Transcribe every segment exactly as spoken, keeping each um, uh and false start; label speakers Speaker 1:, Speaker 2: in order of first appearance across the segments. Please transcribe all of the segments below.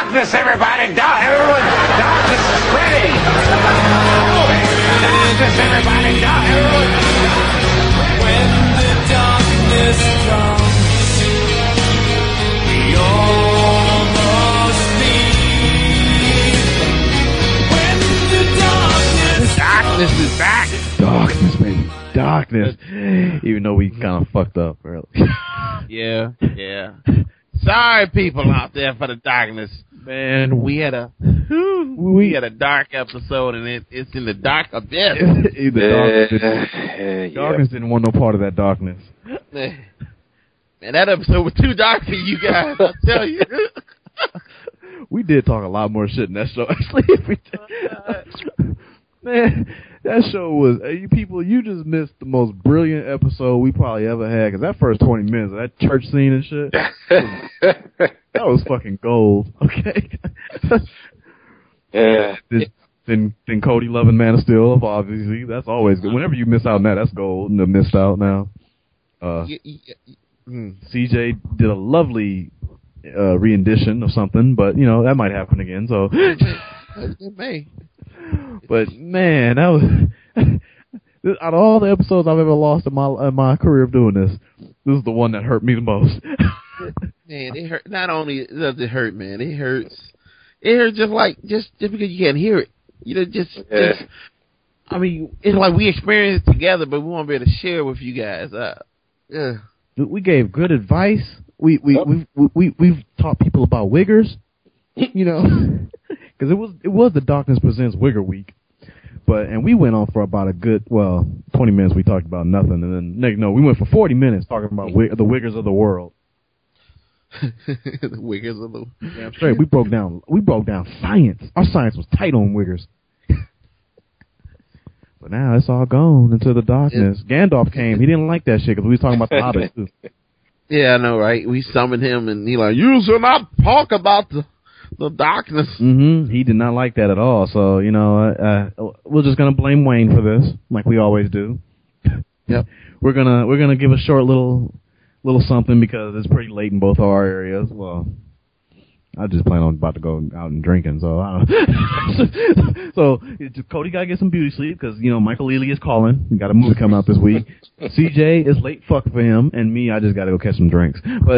Speaker 1: Darkness, everybody! Dark, everyone! Darkness is spreading! Darkness, everybody! Dark, everyone!
Speaker 2: When the darkness comes, we almost sleep. When the darkness
Speaker 3: Darkness is back.
Speaker 4: Darkness, baby. Darkness. Even though we kind of fucked up early.
Speaker 3: Yeah, yeah. Sorry, people out there, for the darkness.
Speaker 4: Man,
Speaker 3: We had a we had a dark episode, and it, it's in the dark abyss.
Speaker 4: the darkness, didn't,
Speaker 5: Uh,
Speaker 4: darkness didn't want no part of that darkness.
Speaker 3: Man, that episode was too dark for you guys, I tell you.
Speaker 4: We did talk a lot more shit in that show, actually. We did. Man, that show was, uh, you people, you just missed the most brilliant episode we probably ever had, because that first twenty minutes of that church scene and shit, that was fucking gold, okay?
Speaker 5: Yeah.
Speaker 4: Then, then, then Cody loving Man of Steel, obviously, that's always good. Whenever you miss out on that, that's gold, and the missed out now. Uh,
Speaker 3: Y- y- y- mm.
Speaker 4: C J did a lovely uh, rendition of something, but, you know, that might happen again, so...
Speaker 3: It may.
Speaker 4: But man, that was out of all the episodes I've ever lost in my in my career of doing this, this is the one that hurt me the most.
Speaker 3: Man, it hurt. Not only does it hurt, man, it hurts. It hurts just like just just because you can't hear it. You know, just,
Speaker 5: Yeah.
Speaker 3: just I mean, it's like we experienced it together, but we want to be able to share with you guys. Uh, yeah.
Speaker 4: We gave good advice. We we we we, we we've taught people about wiggers, you know, because it was it was the Darkness Presents Wigger Week. But and we went on for about a good well twenty minutes. We talked about nothing, and then no, we went for forty minutes talking about wig, the wiggers of the world.
Speaker 3: The wiggers of the
Speaker 4: Damn straight. We broke down. We broke down science. Our science was tight on wiggers. But now it's all gone into the darkness. Gandalf came. He didn't like that shit because we was talking about the Hobbit too.
Speaker 3: Yeah, I know, right? We summoned him, and he like, you shall not talk about the the darkness.
Speaker 4: Mm-hmm. He did not like that at all. So you know, uh, uh, we're just gonna blame Wayne for this, like we always do.
Speaker 3: Yep.
Speaker 4: We're gonna we're gonna give a short little little something because it's pretty late in both of our areas. Well, I just plan on about to go out and drinking, so I don't so it's just, Cody gotta get some beauty sleep because you know Michael Ealy is calling. We got a movie coming out this week. C J is late fuck for him, and me, I just gotta go catch some drinks. But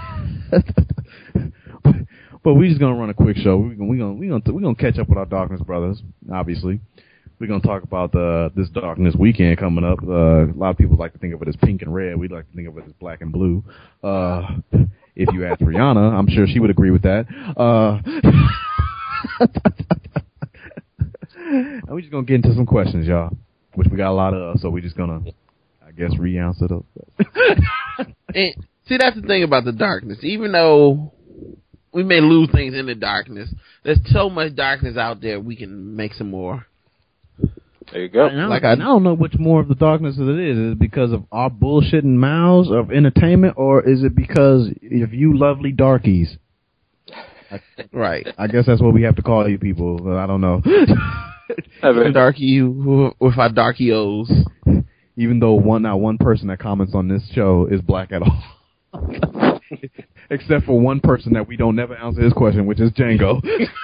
Speaker 4: but we just gonna run a quick show. We gonna we gonna we gonna we gonna catch up with our Darkness brothers. Obviously, we're gonna talk about the this Darkness weekend coming up. Uh, a lot of people like to think of it as pink and red. We like to think of it as black and blue. Uh, If you ask Rihanna, I'm sure she would agree with that. Uh, and we're just going to get into some questions, y'all, which we got a lot of, so we're just going to, I guess, re-answer those.
Speaker 3: And see, that's the thing about the darkness. Even though we may lose things in the darkness, there's so much darkness out there, we can make some more.
Speaker 5: There you go.
Speaker 4: Like I, I don't know which more of the darkness it is. Is it because of our bullshitting mouths of entertainment, or is it because of you lovely darkies?
Speaker 3: Right.
Speaker 4: I guess that's what we have to call you people. But I don't know.
Speaker 3: Darky with our darky O's.
Speaker 4: Even though one not one person that comments on this show is black at all. Except for one person that we don't never answer his question, which is Django.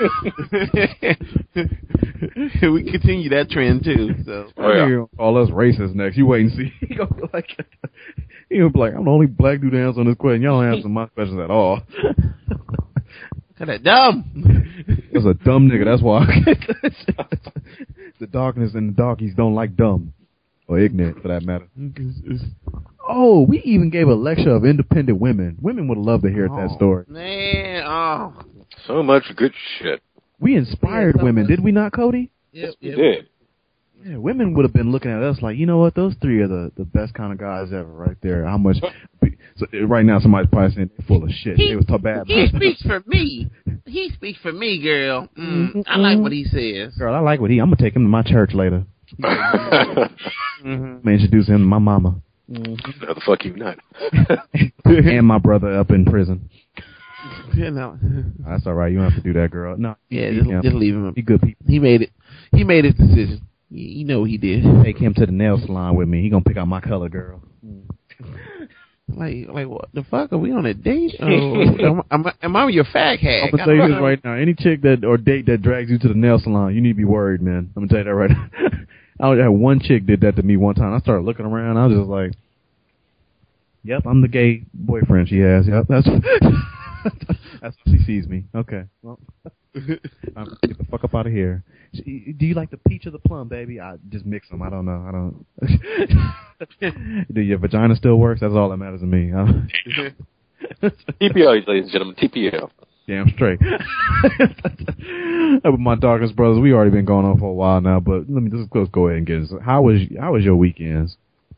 Speaker 3: We continue that trend too. So
Speaker 5: Oh, yeah.
Speaker 4: You're gonna call us racist next. You wait and see. He gonna be like, he gonna be like, I'm the only black dude to answer on this question. Y'all don't answer my questions at all.
Speaker 3: kind of dumb.
Speaker 4: That's a dumb nigga. That's why. The darkness and the darkies don't like dumb or ignorant, for that matter. Oh, we even gave a lecture of independent women. Women would love to hear
Speaker 3: Oh,
Speaker 4: that story.
Speaker 3: Man, oh.
Speaker 5: So much good shit.
Speaker 4: We inspired
Speaker 3: Yeah,
Speaker 4: women, did we not, Cody?
Speaker 3: Yep,
Speaker 5: You
Speaker 3: yep.
Speaker 5: did.
Speaker 4: Yeah, women would have been looking at us like, you know what? Those three are the, the best kind of guys ever, right there. How much? So right now, somebody's probably saying they're full of shit.
Speaker 3: He,
Speaker 4: it was too bad.
Speaker 3: he speaks for me. He speaks for me, girl. Mm, I like what he says.
Speaker 4: Girl, I like what he. I'm gonna take him to my church later.
Speaker 3: Mm-hmm.
Speaker 4: I'm gonna introduce him to my mama
Speaker 5: No, the fuck you not.
Speaker 4: and my brother up in prison.
Speaker 3: You know.
Speaker 4: That's all right. You don't have to do that, girl. No,
Speaker 3: Yeah,
Speaker 4: he,
Speaker 3: just,
Speaker 4: he,
Speaker 3: just leave him.
Speaker 4: he good people.
Speaker 3: He made it. He made his decision. You, you know what he did.
Speaker 4: Take him to the nail salon with me. He gonna pick out my color, girl.
Speaker 3: Like, like what the fuck? Are we on a date? Oh, am, am, I- am I your fag hag?
Speaker 4: I'm gonna tell you this right now. Any chick that or date that drags you to the nail salon, you need to be worried, man. I'm gonna tell you that right now. I had one chick did that to me one time. I started looking around. I was just like, "Yep, I'm the gay boyfriend she has. Yep, that's that's how she sees me." Okay, well, I'm, get the fuck up out of here. She, do you like the peach or the plum, baby? I just mix them. I don't know. I don't. Do your vagina still works? That's all that matters to me.
Speaker 5: T P L, ladies and gentlemen, T P L.
Speaker 4: Damn straight. With my darkest brothers, we already been going on for a while now, but let me just let's go ahead and get it. How was how was your weekends?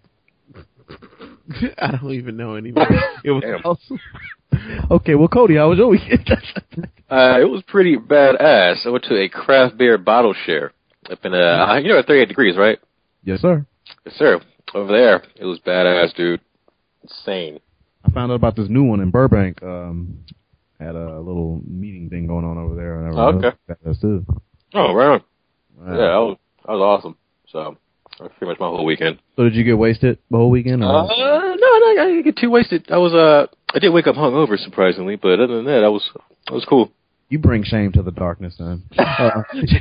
Speaker 3: I don't even know anymore. It was
Speaker 5: Damn.
Speaker 3: awesome.
Speaker 4: Okay, well, Cody, how was your weekend?
Speaker 5: Uh, it was pretty badass. I went to a craft beer bottle share up in, uh, you know, at thirty-eight degrees, right?
Speaker 4: Yes, sir.
Speaker 5: Yes, sir. Over there. It was badass, dude. Insane.
Speaker 4: I found out about this new one in Burbank. Um, had a little meeting thing going on over there. And
Speaker 5: Oh, okay.
Speaker 4: That's too.
Speaker 5: Oh, right on.
Speaker 4: Wow.
Speaker 5: Yeah, that was, that was awesome. So, that was pretty much my whole weekend.
Speaker 4: So did you get wasted the whole weekend? Or?
Speaker 5: Uh, no, no, I didn't get too wasted. I was, uh, I did wake up hungover, surprisingly, but other than that, that was, that was cool.
Speaker 4: You bring shame to the darkness, man. Uh,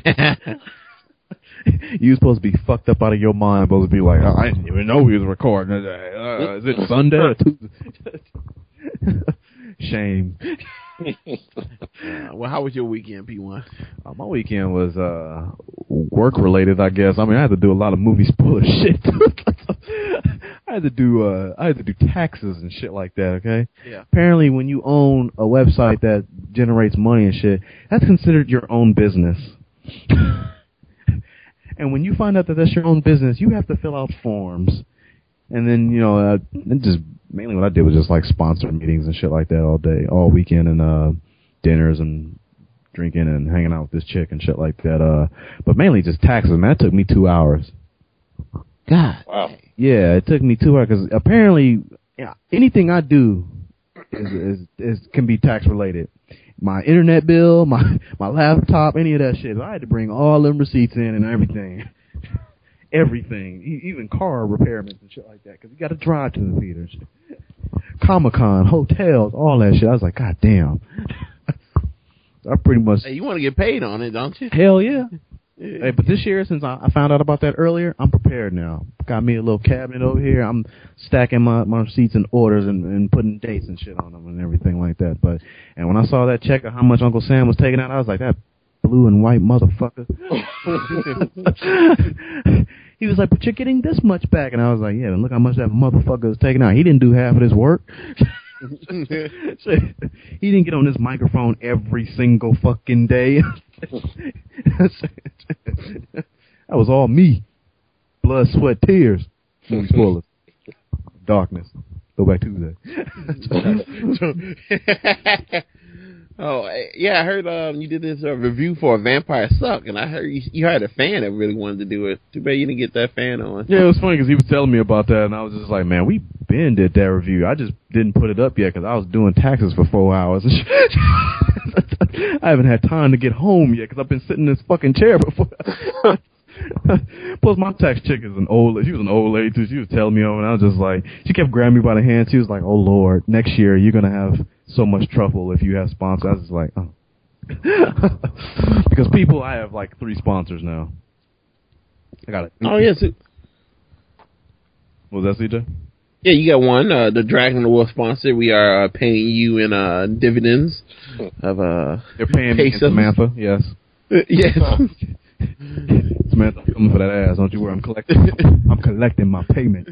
Speaker 4: you supposed to be fucked up out of your mind. Supposed to be like, oh, I didn't even know we was recording today. Uh, is it Sunday or Tuesday? Shame.
Speaker 3: Uh, well, how was your weekend, P one?
Speaker 4: Uh, my weekend was uh, work related, I guess. I mean, I had to do a lot of movie spoiler shit. I had to do uh, I had to do taxes and shit like that. Okay.
Speaker 3: Yeah.
Speaker 4: Apparently, when you own a website that generates money and shit, that's considered your own business. And when you find out that that's your own business, you have to fill out forms. And then, you know, uh, it just mainly what I did was just like sponsor meetings and shit like that all day, all weekend, and uh, dinners and drinking and hanging out with this chick and shit like that. Uh, but mainly just taxes. Man, that took me two hours.
Speaker 3: God.
Speaker 5: Wow.
Speaker 4: Yeah, it took me two hours because apparently, yeah, anything I do is, is is can be tax related. My internet bill, my my laptop, any of that shit. I had to bring all them receipts in and everything. Everything, e- even car repairments and shit like that, because you got to drive to the theaters, Comic-Con, hotels, all that shit. I was like, God damn. I pretty much.
Speaker 3: Hey, you want to get paid on it, don't you?
Speaker 4: Hell yeah.
Speaker 3: Yeah.
Speaker 4: Hey, but this year, since I, I found out about that earlier, I'm prepared now. Got me a little cabinet over here. I'm stacking my, my receipts and orders and, and putting dates and shit on them and everything like that. But and when I saw that check of how much Uncle Sam was taking out, I was like, that blue and white motherfucker. He was like, but you're getting this much back. And I was like, yeah, and look how much that motherfucker is taking out. He didn't do half of this work. He didn't get on this microphone every single fucking day. That was all me. Blood, sweat, tears. Movie spoilers. Darkness. Go back Tuesday.
Speaker 3: Oh, yeah, I heard um, you did this uh, review for Vampire Suck, and I heard you, you had a fan that really wanted to do it. Too bad you didn't get that fan on.
Speaker 4: Yeah, it was funny because he was telling me about that, and I was just like, man, we been did that review. I just didn't put it up yet because I was doing taxes for four hours. I haven't had time to get home yet because I've been sitting in this fucking chair before. Plus, my tax chick is an old. She was an old lady too. She was telling me over, and I was just like, she kept grabbing me by the hand. She was like, "Oh Lord, next year you're gonna have so much trouble if you have sponsors." I was just like, "Oh," because people, I have like three sponsors now. I got it.
Speaker 3: Oh, yes. Yeah,
Speaker 4: what was that, C J?
Speaker 3: Yeah, you got one. Uh, the Dragon of the Wolf sponsor. We are uh, paying you in uh, dividends of uh.
Speaker 4: They're paying me,
Speaker 3: pesos.
Speaker 4: Samantha. Yes.
Speaker 3: Uh, yes.
Speaker 4: Samantha, I'm coming for that ass. Don't you worry. I'm collecting. I'm collecting my payment.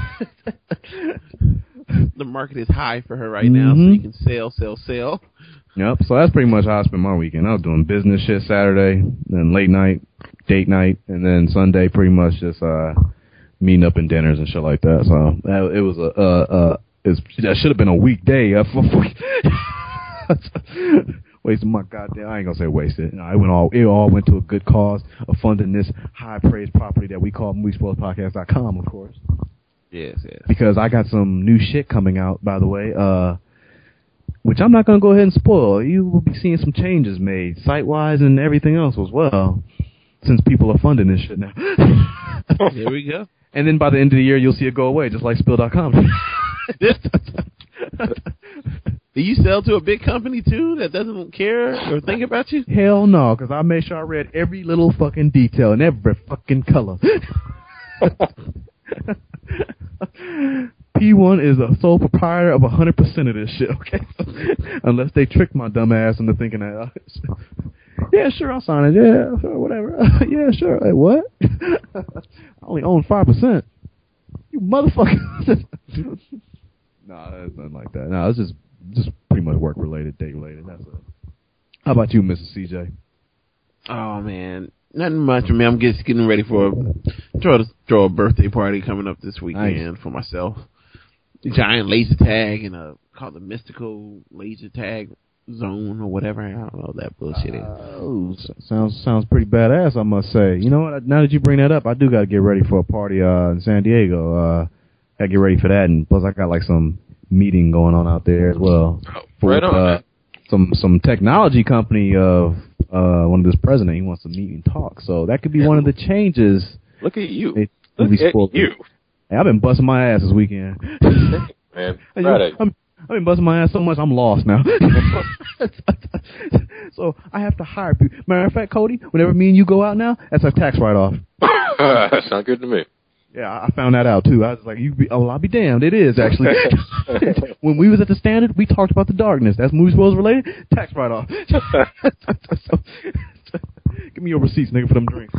Speaker 3: The market is high for her right now,
Speaker 4: Mm-hmm.
Speaker 3: so you can sell, sell, sell.
Speaker 4: Yep. So that's pretty much how I spent my weekend. I was doing business shit Saturday, then late night, date night, and then Sunday pretty much just uh meeting up in dinners and shit like that. So that, it was a uh uh it's, that should have been a weekday. Uh, Wasted my goddamn. I ain't gonna say wasted. No, it went all. It all went to a good cause of funding this high praise property that we call movie spoilers podcast dot com, of course.
Speaker 3: Yes, yes.
Speaker 4: Because I got some new shit coming out, by the way, uh, which I'm not gonna go ahead and spoil. You will be seeing some changes made, site wise and everything else as well, since people are funding this shit now.
Speaker 3: Here we go.
Speaker 4: And then by the end of the year, you'll see it go away, just like spill dot com.
Speaker 3: This, do you sell to a big company too that doesn't care or think about you?
Speaker 4: Hell no, because I made sure I read every little fucking detail and every fucking color. P one is a sole proprietor of one hundred percent of this shit, okay? Unless they tricked my dumb ass into thinking that, uh, yeah, sure, I'll sign it. Yeah, sure, whatever. Yeah, sure. Like, what? I only own five percent. You motherfucker. Nah, it's nothing like that. No, it's just just pretty much work related, date related. That's it. How about you, Missus C J?
Speaker 3: Oh man, nothing much. I mean, I'm just getting ready for a, throw a, throw a birthday party coming up this weekend
Speaker 4: Nice.
Speaker 3: for myself. Giant laser tag and a called the Mystical Laser Tag Zone or whatever. I don't know what that bullshit is.
Speaker 4: Oh, sounds sounds pretty badass, I must say. You know what? Now that you bring that up, I do got to get ready for a party uh, in San Diego. Uh, got to get ready for that, and plus I got like some meeting going on out there as well.
Speaker 5: Oh,
Speaker 4: For,
Speaker 5: right on.
Speaker 4: uh, some some technology company of uh, one of this president. He wants to meet and talk, so that could be one of the changes.
Speaker 5: Look at you.
Speaker 4: They-
Speaker 5: Look
Speaker 4: movie
Speaker 5: at
Speaker 4: spoiled.
Speaker 5: you.
Speaker 4: Hey, I've been busting my ass this weekend.
Speaker 5: Man,
Speaker 4: Hey,
Speaker 5: Friday.
Speaker 4: I'm, I've been busting my ass so much, I'm lost now. So I have to hire people. Matter of fact, Cody, whenever me and you go out now, that's a tax write-off.
Speaker 5: Sound good to me.
Speaker 4: Yeah, I found that out too. I was like, "You be, oh, I'll be damned." It is actually. When we was at the Standard, we talked about The Darkness. That's movie spoilers related. Tax write-off. So, give me your receipts, nigga, for them drinks.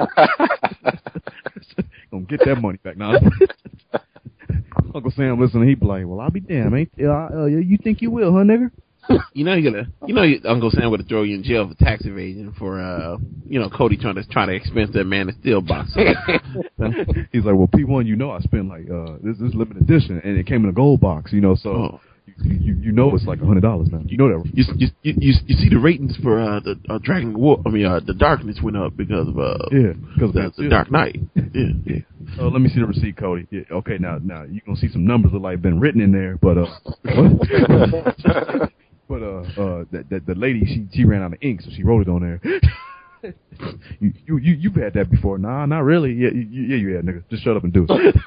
Speaker 4: Gonna get that money back now. Uncle Sam, listen, he be like, "Well, I'll be damned, ain't uh, uh, you think you will, huh, nigga?"
Speaker 3: You know you're gonna, you know you- Uncle Sam would throw you in jail for tax evasion for, uh, you know, Cody trying to try to expense that Man of Steel box.
Speaker 4: He's like, "Well, P one, you know, I spent like uh, this this limited edition, and it came in a gold box, you know, so
Speaker 3: Oh.
Speaker 4: you, you you know it's like a hundred dollars now. You know that."
Speaker 3: You, you you you you see the ratings for uh, the uh, Dragon War. I mean, uh, the Darkness went up because of uh,
Speaker 4: Yeah, because
Speaker 3: the, the Dark Knight. Yeah, yeah.
Speaker 4: Oh, let me see the receipt, Cody. Yeah, okay, now now you gonna see some numbers that like been written in there, but uh, what? But uh, uh, that, that the lady she she ran out of ink, so she wrote it on there. you you you you've had that before? Nah, not really. Yeah, you, yeah, you had, nigga. Just shut up and do it.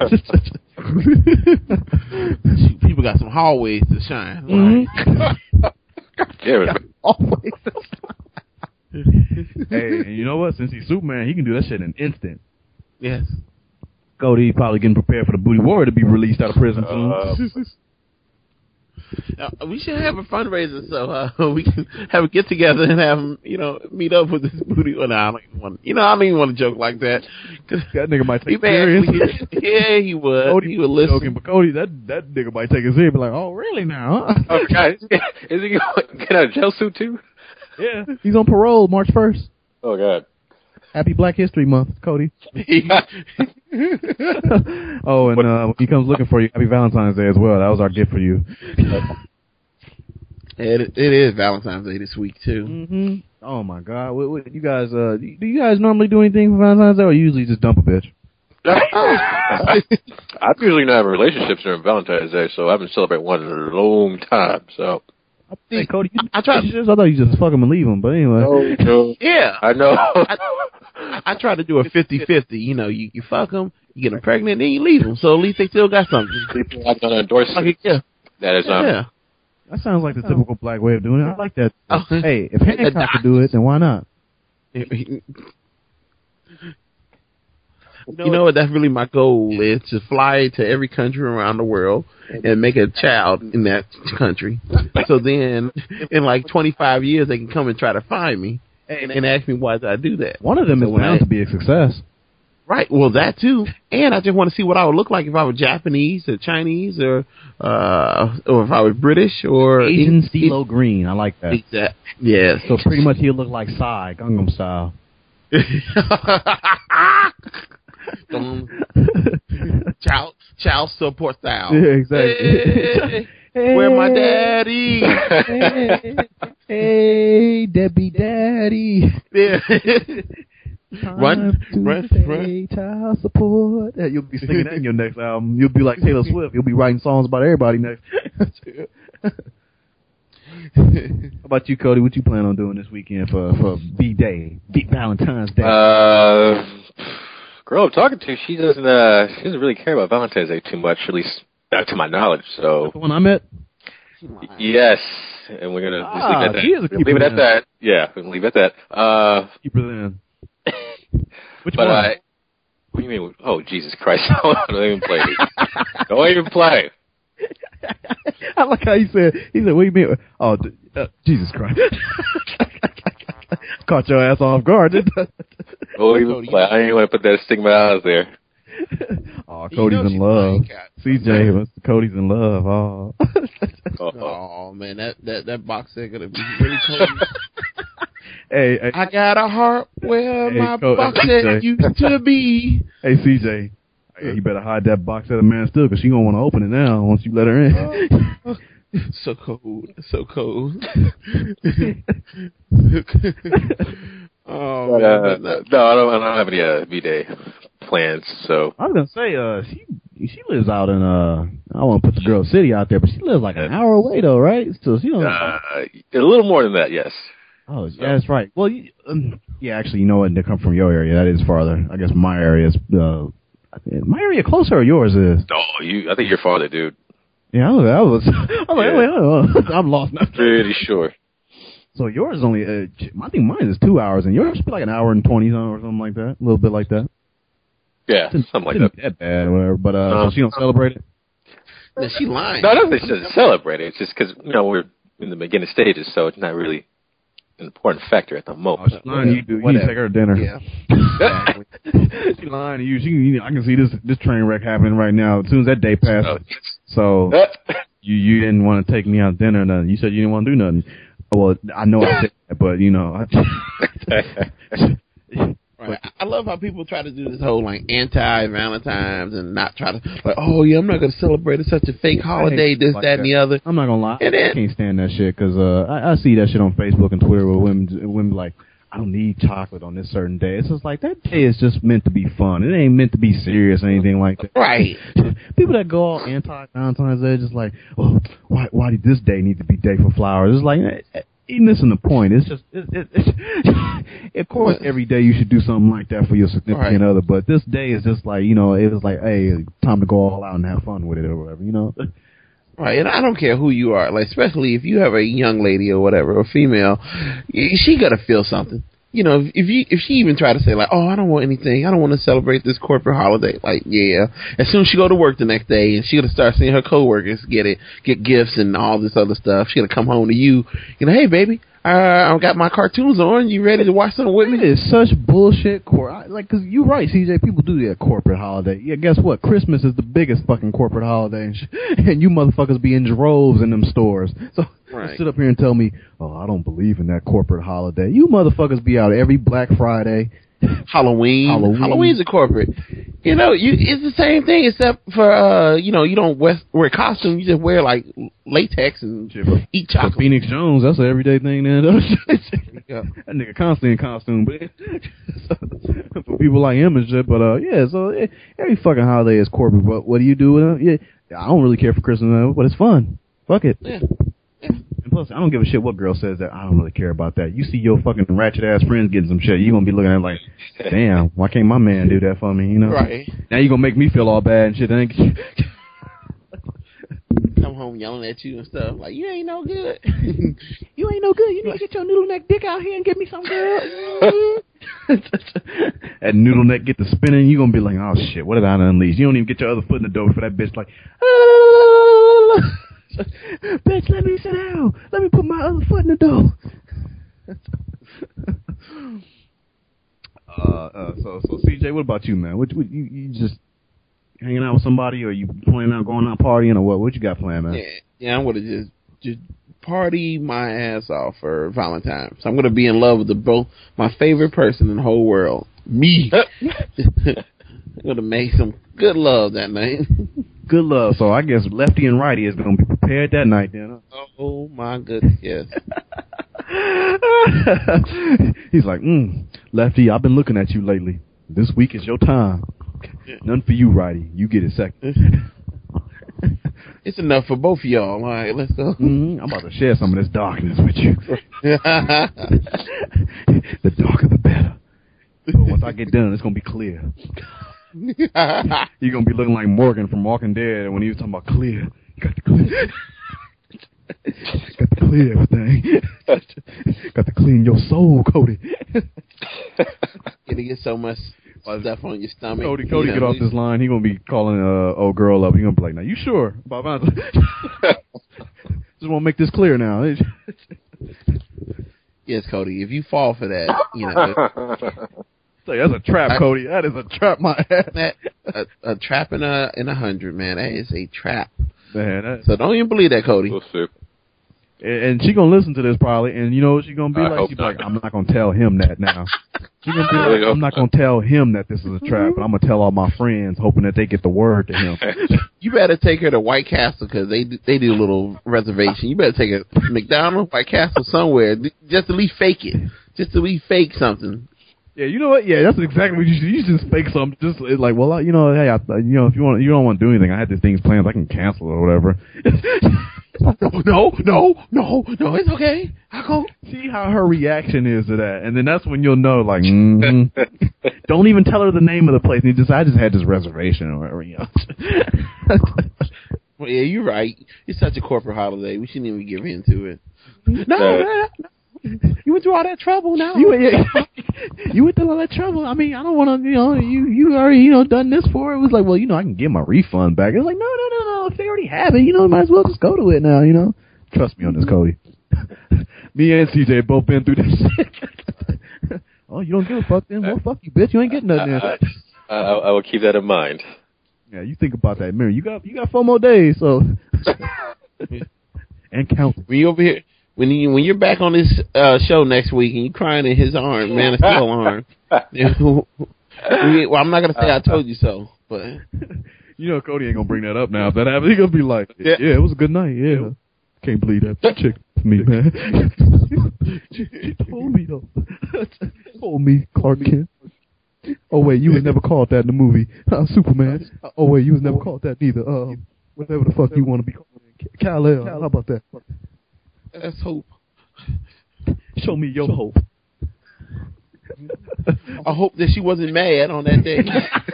Speaker 3: Shoot, people got some hallways to shine.
Speaker 4: Mm-hmm.
Speaker 3: Right?
Speaker 5: Yeah,
Speaker 4: Always. Hey, and you know what? Since he's Superman, he can do that shit in an instant.
Speaker 3: Yes.
Speaker 4: Cody probably getting prepared for the Booty Warrior to be released out of prison soon.
Speaker 5: Uh,
Speaker 3: Uh, we should have a fundraiser so uh, we can have a get together and have him, you know, meet up with this booty. Well, no, I don't even want, you know, I don't even want to joke like that. Cause
Speaker 4: that nigga might
Speaker 3: he
Speaker 4: take it
Speaker 3: may
Speaker 4: serious.
Speaker 3: actually, yeah, he would.
Speaker 4: Cody
Speaker 3: he would
Speaker 4: was
Speaker 3: listen.
Speaker 4: joking, but Cody, that that nigga might take it serious. Be like, "Oh, really now? Huh?"
Speaker 5: oh, God. Is he going to get out of jail suit, too?
Speaker 4: Yeah, he's on parole March first.
Speaker 5: Oh, God.
Speaker 4: Happy Black History Month, Cody. Oh, and uh, when he comes looking for you, happy Valentine's Day as well. That was our gift for you.
Speaker 3: It, it is Valentine's Day this week too.
Speaker 4: Mm-hmm. Oh my God, what, what, you guys? Uh, do you guys normally do anything for Valentine's Day, or you usually just dump a bitch?
Speaker 5: I'm usually not having relationships during Valentine's Day, so I haven't celebrated one in a long time, so.
Speaker 4: Hey, Cody, you,
Speaker 3: I tried-
Speaker 4: I thought you just fuck him and leave him, but anyway.
Speaker 5: No, no.
Speaker 3: Yeah,
Speaker 5: I know.
Speaker 3: I, I try to do a fifty-fifty. You know, you, you fuck them, you get them pregnant, then you leave them. So at least they still got something.
Speaker 5: People are going to endorse
Speaker 3: Like, yeah,
Speaker 5: that is, um,
Speaker 3: yeah.
Speaker 4: That sounds like the typical black way of doing it. I like that.
Speaker 3: Oh.
Speaker 4: Hey, if Hancock could do it, then why not?
Speaker 3: You know what? That's really my goal is to fly to every country around the world and make a child in that country. So then, in like twenty-five years, they can come and try to find me and, and ask me why did I do that.
Speaker 4: One of them
Speaker 3: So
Speaker 4: is
Speaker 3: when
Speaker 4: bound
Speaker 3: I-
Speaker 4: to be a success.
Speaker 3: Right. Well, that too. And I just want to see what I would look like if I was Japanese or Chinese or uh or if I was British or
Speaker 4: Asian
Speaker 3: in-
Speaker 4: CeeLo Green. I like that.
Speaker 3: Exact. Yes.
Speaker 4: So pretty much he'll look like Psy, Gangnam Style.
Speaker 3: um, child, child support style.
Speaker 4: Yeah, exactly.
Speaker 3: Hey, where my daddy?
Speaker 4: Hey, hey, Debbie Daddy.
Speaker 3: Yeah.
Speaker 4: Time
Speaker 3: Run,
Speaker 4: to
Speaker 3: run,
Speaker 4: pay
Speaker 3: run.
Speaker 4: child support. Yeah, you'll be singing that in your next album. You'll be like Taylor Swift. You'll be writing songs about everybody next. How about you, Cody? What you plan on doing this weekend for for B Day, B Valentine's Day?
Speaker 5: Uh, girl I'm talking to, she doesn't, uh, she doesn't really care about Valentine's Day too much, at least Not to my knowledge. So
Speaker 4: The one I met?
Speaker 5: yes, and we're gonna just
Speaker 4: Ah,
Speaker 5: leave it at
Speaker 4: she is a
Speaker 5: that.
Speaker 4: keeper
Speaker 5: Leave it at
Speaker 4: then.
Speaker 5: that. Yeah, we can leave it at that. Uh,
Speaker 4: Keep her then. Which
Speaker 5: but
Speaker 4: one?
Speaker 5: I. What do you mean? Oh, Jesus Christ! Don't even play. Don't even play.
Speaker 4: I like how he said, he said, what do you mean? Oh, d- uh, Jesus Christ. Caught your ass off guard, didn't I?
Speaker 5: Don't even play. I ain't want to put that stigma out there.
Speaker 4: Oh,
Speaker 3: You
Speaker 4: Cody's
Speaker 3: know
Speaker 4: in
Speaker 3: she's
Speaker 4: love.
Speaker 3: lying, Cat.
Speaker 4: C J, Mister Cody's in love. Oh.
Speaker 5: Oh,
Speaker 3: Oh man, that that that box set gonna be really cold.
Speaker 4: hey, hey,
Speaker 3: I got a heart where
Speaker 4: Hey,
Speaker 3: my
Speaker 4: Co-
Speaker 3: box
Speaker 4: C
Speaker 3: set
Speaker 4: J.
Speaker 3: used to be.
Speaker 4: hey, C J. Hey, you better hide that box at a man still, because she gonna want to open it now once you let her in.
Speaker 3: So cold, so cold. oh,
Speaker 5: But,
Speaker 3: man,
Speaker 5: uh,
Speaker 3: but not-
Speaker 5: no, I don't. I don't have any uh, V-Day plans. So
Speaker 4: I was gonna say, uh, she she lives out in uh, I don't want to put the girl city out there, but she lives like an hour away though, right? So she don't.
Speaker 5: uh, a little more than that, yes.
Speaker 4: Oh, yeah, that's right. Well, you, um, yeah, actually, you know what? They come from your area. That is farther. I guess my area is uh, my area closer or yours is.
Speaker 5: No, you. I think you're farther, dude.
Speaker 4: Yeah, I was. I was, I was like,
Speaker 5: Yeah.
Speaker 4: wait, wait, I'm lost now.
Speaker 5: Pretty sure.
Speaker 4: So yours is only. Uh, I think mine is two hours, and yours should be like an hour and twenty or something like that. A little bit like that.
Speaker 5: Yeah, something like
Speaker 4: Shouldn't
Speaker 5: that.
Speaker 4: be that bad, or whatever. But uh,
Speaker 5: Uh,
Speaker 4: so she don't celebrate it.
Speaker 3: man, she lying.
Speaker 5: No, I don't think she doesn't celebrate it. It's just because you know we're in the beginning stages, so it's not really an important factor at the
Speaker 4: Oh,
Speaker 5: moment.
Speaker 4: she's lying to you. You need to
Speaker 3: Whatever.
Speaker 4: take her to dinner.
Speaker 3: Yeah. Exactly.
Speaker 4: She's lying to you. She, I can see this this train wreck happening right now. As soon as that day
Speaker 5: Oh,
Speaker 4: passes. So you you didn't want to take me out to dinner or nothing. You said you didn't want to do nothing. Well, I know I said that, but you know. I,
Speaker 3: Right. I love how people try to do this whole like anti-Valentine's and not try to like, oh yeah, I'm not going to celebrate. It's such a fake holiday. This,
Speaker 4: like
Speaker 3: that, and the other.
Speaker 4: I'm not gonna lie.
Speaker 3: And then-
Speaker 4: I can't stand that shit because uh, I, I see that shit on Facebook and Twitter where women women be like, I don't need chocolate on this certain day. It's just like that day is just meant to be fun. It ain't meant to be serious or anything like that.
Speaker 3: Right.
Speaker 4: People that go all anti-Valentine's Day just like, oh, why why did this day need to be day for flowers? It's like. Eh, You're missing the point. It's just, it, it, it's, of course, every day you should do something like that for your significant
Speaker 3: Right.
Speaker 4: other. But this day is just like, you know, it was like, hey, time to go all out and have fun with it or whatever, you know.
Speaker 3: Right, and I don't care who you are, like especially if you have a young lady or whatever, or female, y- she gotta feel something. You know, if, if you if she even try to say like, oh, I don't want anything, I don't want to celebrate this corporate holiday, like yeah, as soon as she go to work the next day and she gonna start seeing her coworkers get it, get gifts and all this other stuff, she gonna come home to you, you know, hey baby, uh, I got my cartoons on, you ready to watch something with
Speaker 4: It
Speaker 3: me?
Speaker 4: is such bullshit. Cor- I- like, cause you're right, C J. People do that corporate holiday. Yeah, guess what? Christmas is the biggest fucking corporate holiday, and, sh- and you motherfuckers be in droves in them stores. So
Speaker 3: Right.
Speaker 4: sit up here and tell me, oh, I don't believe in that corporate holiday. You motherfuckers be out every Black Friday.
Speaker 3: Halloween.
Speaker 4: Halloween.
Speaker 3: Halloween's a corporate. You know, you it's the same thing except for uh, you know, you don't wear, wear costume. You just wear like latex and eat
Speaker 4: For
Speaker 3: chocolate.
Speaker 4: Phoenix Jones, that's an everyday thing. Then
Speaker 3: Yeah.
Speaker 4: that nigga constantly in costume, but so, for people like him and shit. But uh, yeah, so eh, every fucking holiday is corporate. But what do you do with it? Yeah, I don't really care for Christmas, but it's fun. Fuck it.
Speaker 3: Yeah.
Speaker 4: And plus, I don't give a shit what girl says that. I don't really care about that. You see your fucking ratchet ass friends getting some shit, you gonna be looking at it like, damn, why can't my man do that for me? You know?
Speaker 3: Right.
Speaker 4: Now you gonna make me feel all bad and shit. Then
Speaker 3: Come home yelling at you and stuff like you ain't no good.
Speaker 4: you ain't no good. You need to get your noodle neck dick out here and get me some girl. That noodle neck get to spinning, you gonna be like, oh shit, what did I unleash? You don't even get your other foot in the door for that bitch like, bitch, let me sit down. Let me put my other foot in the door. uh, uh, so, so C J, what about you, man? What, what you, you just hanging out with somebody, or you planning on going out partying, or what? What you got planned, man?
Speaker 3: Yeah, yeah, I'm gonna just just party my ass off for Valentine's. I'm gonna be in love with the both my favorite person in the whole world, me. I'm gonna make some good love that night.
Speaker 4: Good love. So I guess lefty and righty is gonna be prepared that night, then. Huh?
Speaker 3: Oh my goodness, yes.
Speaker 4: He's like, mm, lefty, I've been looking at you lately. This week is your time. None for you, righty. You get it second.
Speaker 3: It's enough for both of y'all. All right, let's go.
Speaker 4: Mm-hmm. I'm about to share some of this darkness with you. The darker, the better. But once I get done, it's gonna be clear. You're gonna be looking like Morgan from Walking Dead when he was talking about clear. You got the clear. Got to clear everything. Got to clean your soul, Cody.
Speaker 3: Gonna get so much stuff on your stomach.
Speaker 4: Cody, Cody,
Speaker 3: you
Speaker 4: get
Speaker 3: know,
Speaker 4: off this line. He gonna be calling uh old girl up. He gonna be like, "Now you sure, Bob? Just want to make this clear now."
Speaker 3: Yes, Cody. If you fall for that, you know.
Speaker 4: Say, that's a trap,
Speaker 3: I,
Speaker 4: Cody. That is a trap, my ass.
Speaker 3: That, a, a trap in a in a hundred, man. That is a trap.
Speaker 4: Man, that,
Speaker 3: so don't even believe that, Cody.
Speaker 5: We'll see.
Speaker 4: And, and she gonna listen to this probably, and you know what she gonna be
Speaker 5: I
Speaker 4: like?
Speaker 5: hope
Speaker 4: She's
Speaker 5: not.
Speaker 4: like, "I'm not gonna tell him that now." She gonna be like, "I'm not gonna tell him that this is a trap, but I'm gonna tell all my friends, hoping that they get the word to him."
Speaker 3: You better take her to White Castle because they they do a little reservation. You better take her to McDonald's, White Castle, somewhere, just to at least fake it, just to at least fake something.
Speaker 4: Yeah, you know what? Yeah, that's exactly what you should. You should just fake something. Just it's like, well, I, you know, hey, I, you know, if you want, you don't want to do anything. I had these things planned. I can cancel or whatever. no, no, no, no. It's okay. I go see how her reaction is to that, and then that's when you'll know. Like, mm-hmm. Don't even tell her the name of the place. And you just, I just had this reservation or whatever. You know.
Speaker 3: Well, yeah, you're right. It's such a corporate holiday. We shouldn't even give into it. No, no, no. You went through all that trouble now. You, yeah, you went through all that trouble. I mean, I don't want to, you know, you, you already, you know, done this for it. It was like, well, you know, I can get my refund back. It was like, no, no, no, no. If they already have it, you know, might as well just go to it now, you know. Trust me on this, Cody. Me and C J have both been through this shit. Oh, you don't give a fuck then? Well, fuck you, bitch. You ain't getting nothing there.
Speaker 5: I, I, I will keep that in mind.
Speaker 4: Yeah, you think about that. Mirror, you got, you got four more days, so. And count.
Speaker 3: When you over here. When you when you're back on this uh, show next week and you're crying in his arm, Man of Steel arm, well, I'm not gonna say I told you so, but
Speaker 4: you know Cody ain't gonna bring that up now. If that happens, he gonna be like, "Yeah, yeah it was a good night. Yeah, can't believe that chick to me, man. she, she told me though. told me Clark Kent. Oh wait, you was never called that in the movie, uh, Superman. Oh wait, you was never called that neither. Uh, whatever the fuck you want to be called, Kal-El. How about that?"
Speaker 3: That's hope.
Speaker 4: Show me your hope.
Speaker 3: I hope that she wasn't mad on that day.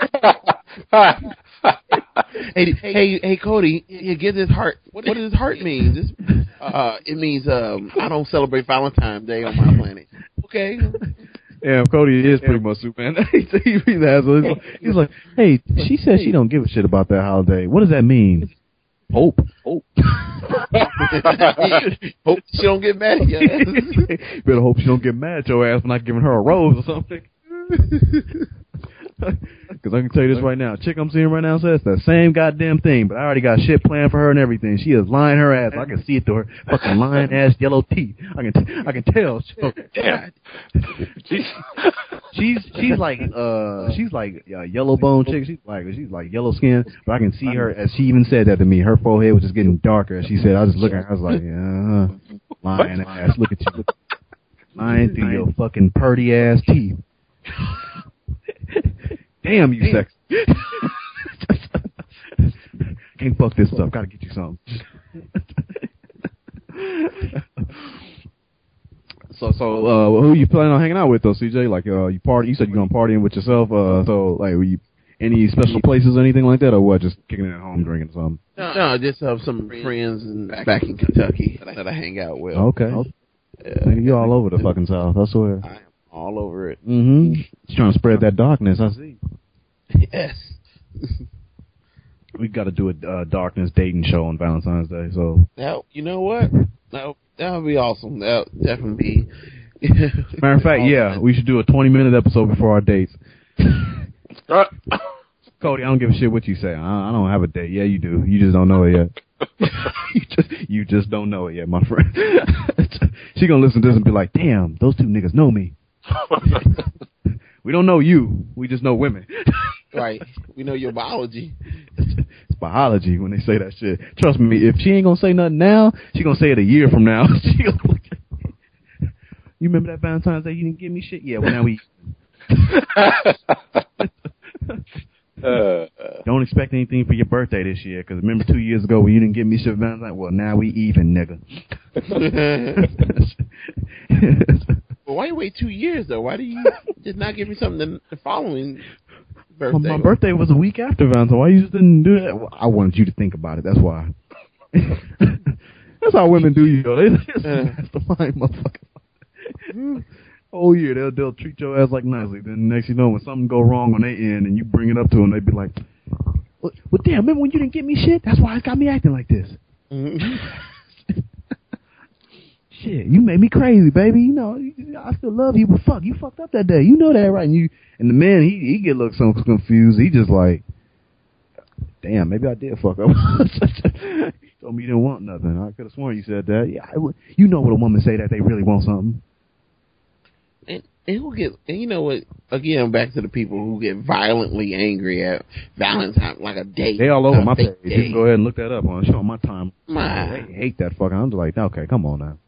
Speaker 3: hey, hey, hey, Cody, you get this heart. What, what does this heart mean? This, uh, it means um, I don't celebrate Valentine's Day on my planet. Okay.
Speaker 4: Yeah, Cody is pretty much Superman. he's, he's, like, he's like, hey, she said she don't give a shit about that holiday. What does that mean? Hope. Hope.
Speaker 3: Hope she don't get mad at your ass.
Speaker 4: Better hope she don't get mad at your ass for not giving her a rose or something. Because I can tell you this right now. Chick I'm seeing right now says the same goddamn thing, but I already got shit planned for her and everything. She is lying her ass. I can see it through her fucking lying ass yellow teeth. I can t- I can tell. Oh, damn. She's she's she's like uh she's like a yellow bone chick. She's like she's like yellow skin, but I can see her as she even said that to me. Her forehead was just getting darker. She said, I was just looking at her. I was like, yeah, lying ass. Look at you, lying through your fucking purty ass teeth. Damn, you sexy. Can't fuck this up. Gotta get you something. so, so, uh, who you planning on hanging out with though, C J? Like, uh, you party? You said you're gonna partying with yourself. Uh, so, like, were you any special places or anything like that, or what? Just kicking it at home, drinking something?
Speaker 3: No, no, I just have some friends in, back in Kentucky that I hang out with.
Speaker 4: Okay. Yeah. You're all over the fucking South. I swear.
Speaker 3: I am all over it.
Speaker 4: Mm-hmm. Just trying to spread that darkness. I see.
Speaker 3: Yes.
Speaker 4: We got to do a uh, darkness dating show on Valentine's Day. So
Speaker 3: that, you know what? That that would be awesome. That would definitely be.
Speaker 4: Matter of fact, yeah, we should do a twenty minute episode before our dates. Cody, I don't give a shit what you say. I, I don't have a date. Yeah, you do. You just don't know it yet. you just you just don't know it yet, my friend. She gonna listen to this and be like, "Damn, those two niggas know me." We don't know you. We just know women.
Speaker 3: Right. We know your biology.
Speaker 4: It's biology when they say that shit. Trust me, if she ain't gonna say nothing now, she gonna say it a year from now. She gonna you remember that Valentine's Day you didn't give me shit? Yeah, well now we uh, don't expect anything for your birthday this year, because remember two years ago when you didn't give me shit for Valentine's? Well, now we even, nigga.
Speaker 3: Well, why you wait two years though? Why do you just not give me something the, the following? birthday.
Speaker 4: Well, my birthday was a week after Valentine's. Why you just didn't do that? Well, I wanted you to think about it. That's why. That's how women do you, though. They just mastermind motherfuckers. Whole year they'll they'll treat your ass like nicely. Then next you know, when something go wrong on their end and you bring it up to them, they be like, "Well, well damn, remember when you didn't get me shit? That's why it got me acting like this." Mm-hmm. Shit, you made me crazy, baby. You know, I still love you, but fuck, you fucked up that day. You know that, right? And you and the man, he he get look so confused. He just like, damn, maybe I did fuck up. You told me you didn't want nothing. I could have sworn you said that. Yeah, I would. You know what a woman say that they really want something.
Speaker 3: And, and who get? And you know what? Again, back to the people who get violently angry at Valentine's, like a date.
Speaker 4: They all over my page.
Speaker 3: Day.
Speaker 4: You can go ahead and look that up on show on my time.
Speaker 3: My.
Speaker 4: They hate that fucking. I'm just like, okay, come on now.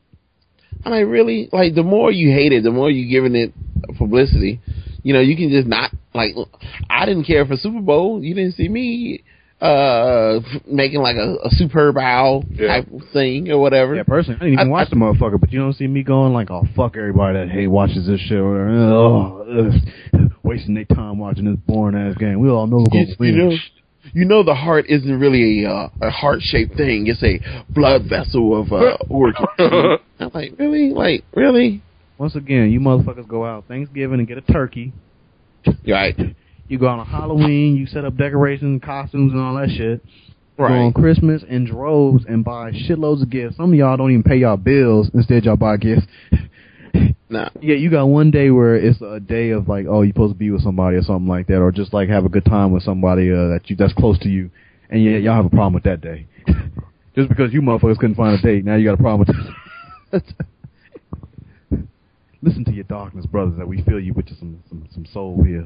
Speaker 3: I mean, really, like, the more you hate it, the more you're giving it publicity. You know, you can just not, like, I didn't care for Super Bowl. You didn't see me uh making, like, a, a Superb Owl
Speaker 5: yeah.
Speaker 3: type of thing or whatever.
Speaker 4: Yeah, personally, I didn't even I, watch I, the motherfucker, but you don't see me going like, oh, fuck everybody that, hey, watches this shit. Or, oh, ugh, wasting their time watching this boring-ass game. We all know we're going to win.
Speaker 3: You know, you know the heart isn't really a, uh, a heart-shaped thing. It's a blood vessel of uh, origin. I'm like, really? Like, really?
Speaker 4: Once again, you motherfuckers go out Thanksgiving and get a turkey.
Speaker 3: Right.
Speaker 4: You go on a Halloween, you set up decorations, costumes, and all that shit.
Speaker 3: Right.
Speaker 4: Go on Christmas in droves and buy shitloads of gifts. Some of y'all don't even pay y'all bills. Instead, y'all buy gifts.
Speaker 3: Nah.
Speaker 4: Yeah, you got one day where it's a day of like, oh, you're supposed to be with somebody or something like that, or just like have a good time with somebody uh, that you that's close to you, and yeah, y'all have a problem with that day. Just because you motherfuckers couldn't find a date, now you got a problem with that. Listen to your darkness, brothers, that we feel you with some some some soul here.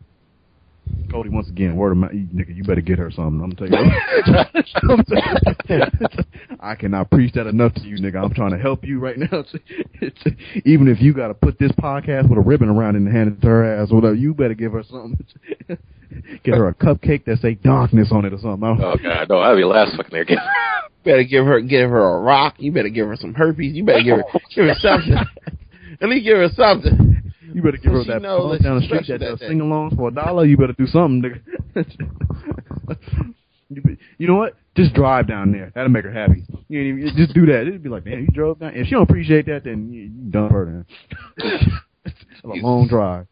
Speaker 4: Cody, once again, word of mouth, nigga, you better get her something. I'm telling you. I cannot preach that enough to you, nigga. I'm trying to help you right now. Even if you got to put this podcast with a ribbon around it and hand it to her ass or whatever, you better give her something. Get her a cupcake that say darkness on it or something.
Speaker 5: Oh, God, no, I'll be last fucking there again.
Speaker 3: Better give her give her a rock. You better give her some herpes. You better give her give her something. At least give her something.
Speaker 4: You better give her that pump down the street that does sing-alongs for a dollar. You better do something, nigga. you, be, you know what? Just drive down there. That'll make her happy. You ain't even, just do that. It'd be like, man, you drove down. If she don't appreciate that, then you, you done for her. It's a long drive.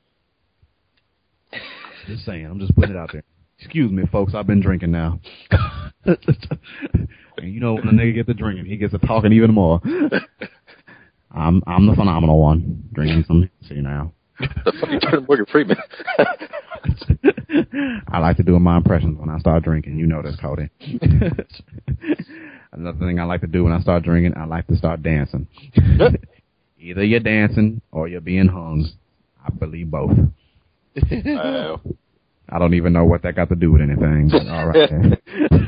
Speaker 4: Just saying. I'm just putting it out there. Excuse me, folks. I've been drinking now. And you know when a nigga gets to drinking, he gets to talking even more. I'm I'm the phenomenal one, drinking some see now.
Speaker 5: The fuck you turning Morgan Freeman?
Speaker 4: I like to do my impressions when I start drinking. You know this, Cody. Another thing I like to do when I start drinking, I like to start dancing. Either you're dancing or you're being hung. I believe both.
Speaker 5: Uh,
Speaker 4: I don't even know what that got to do with anything. But all right.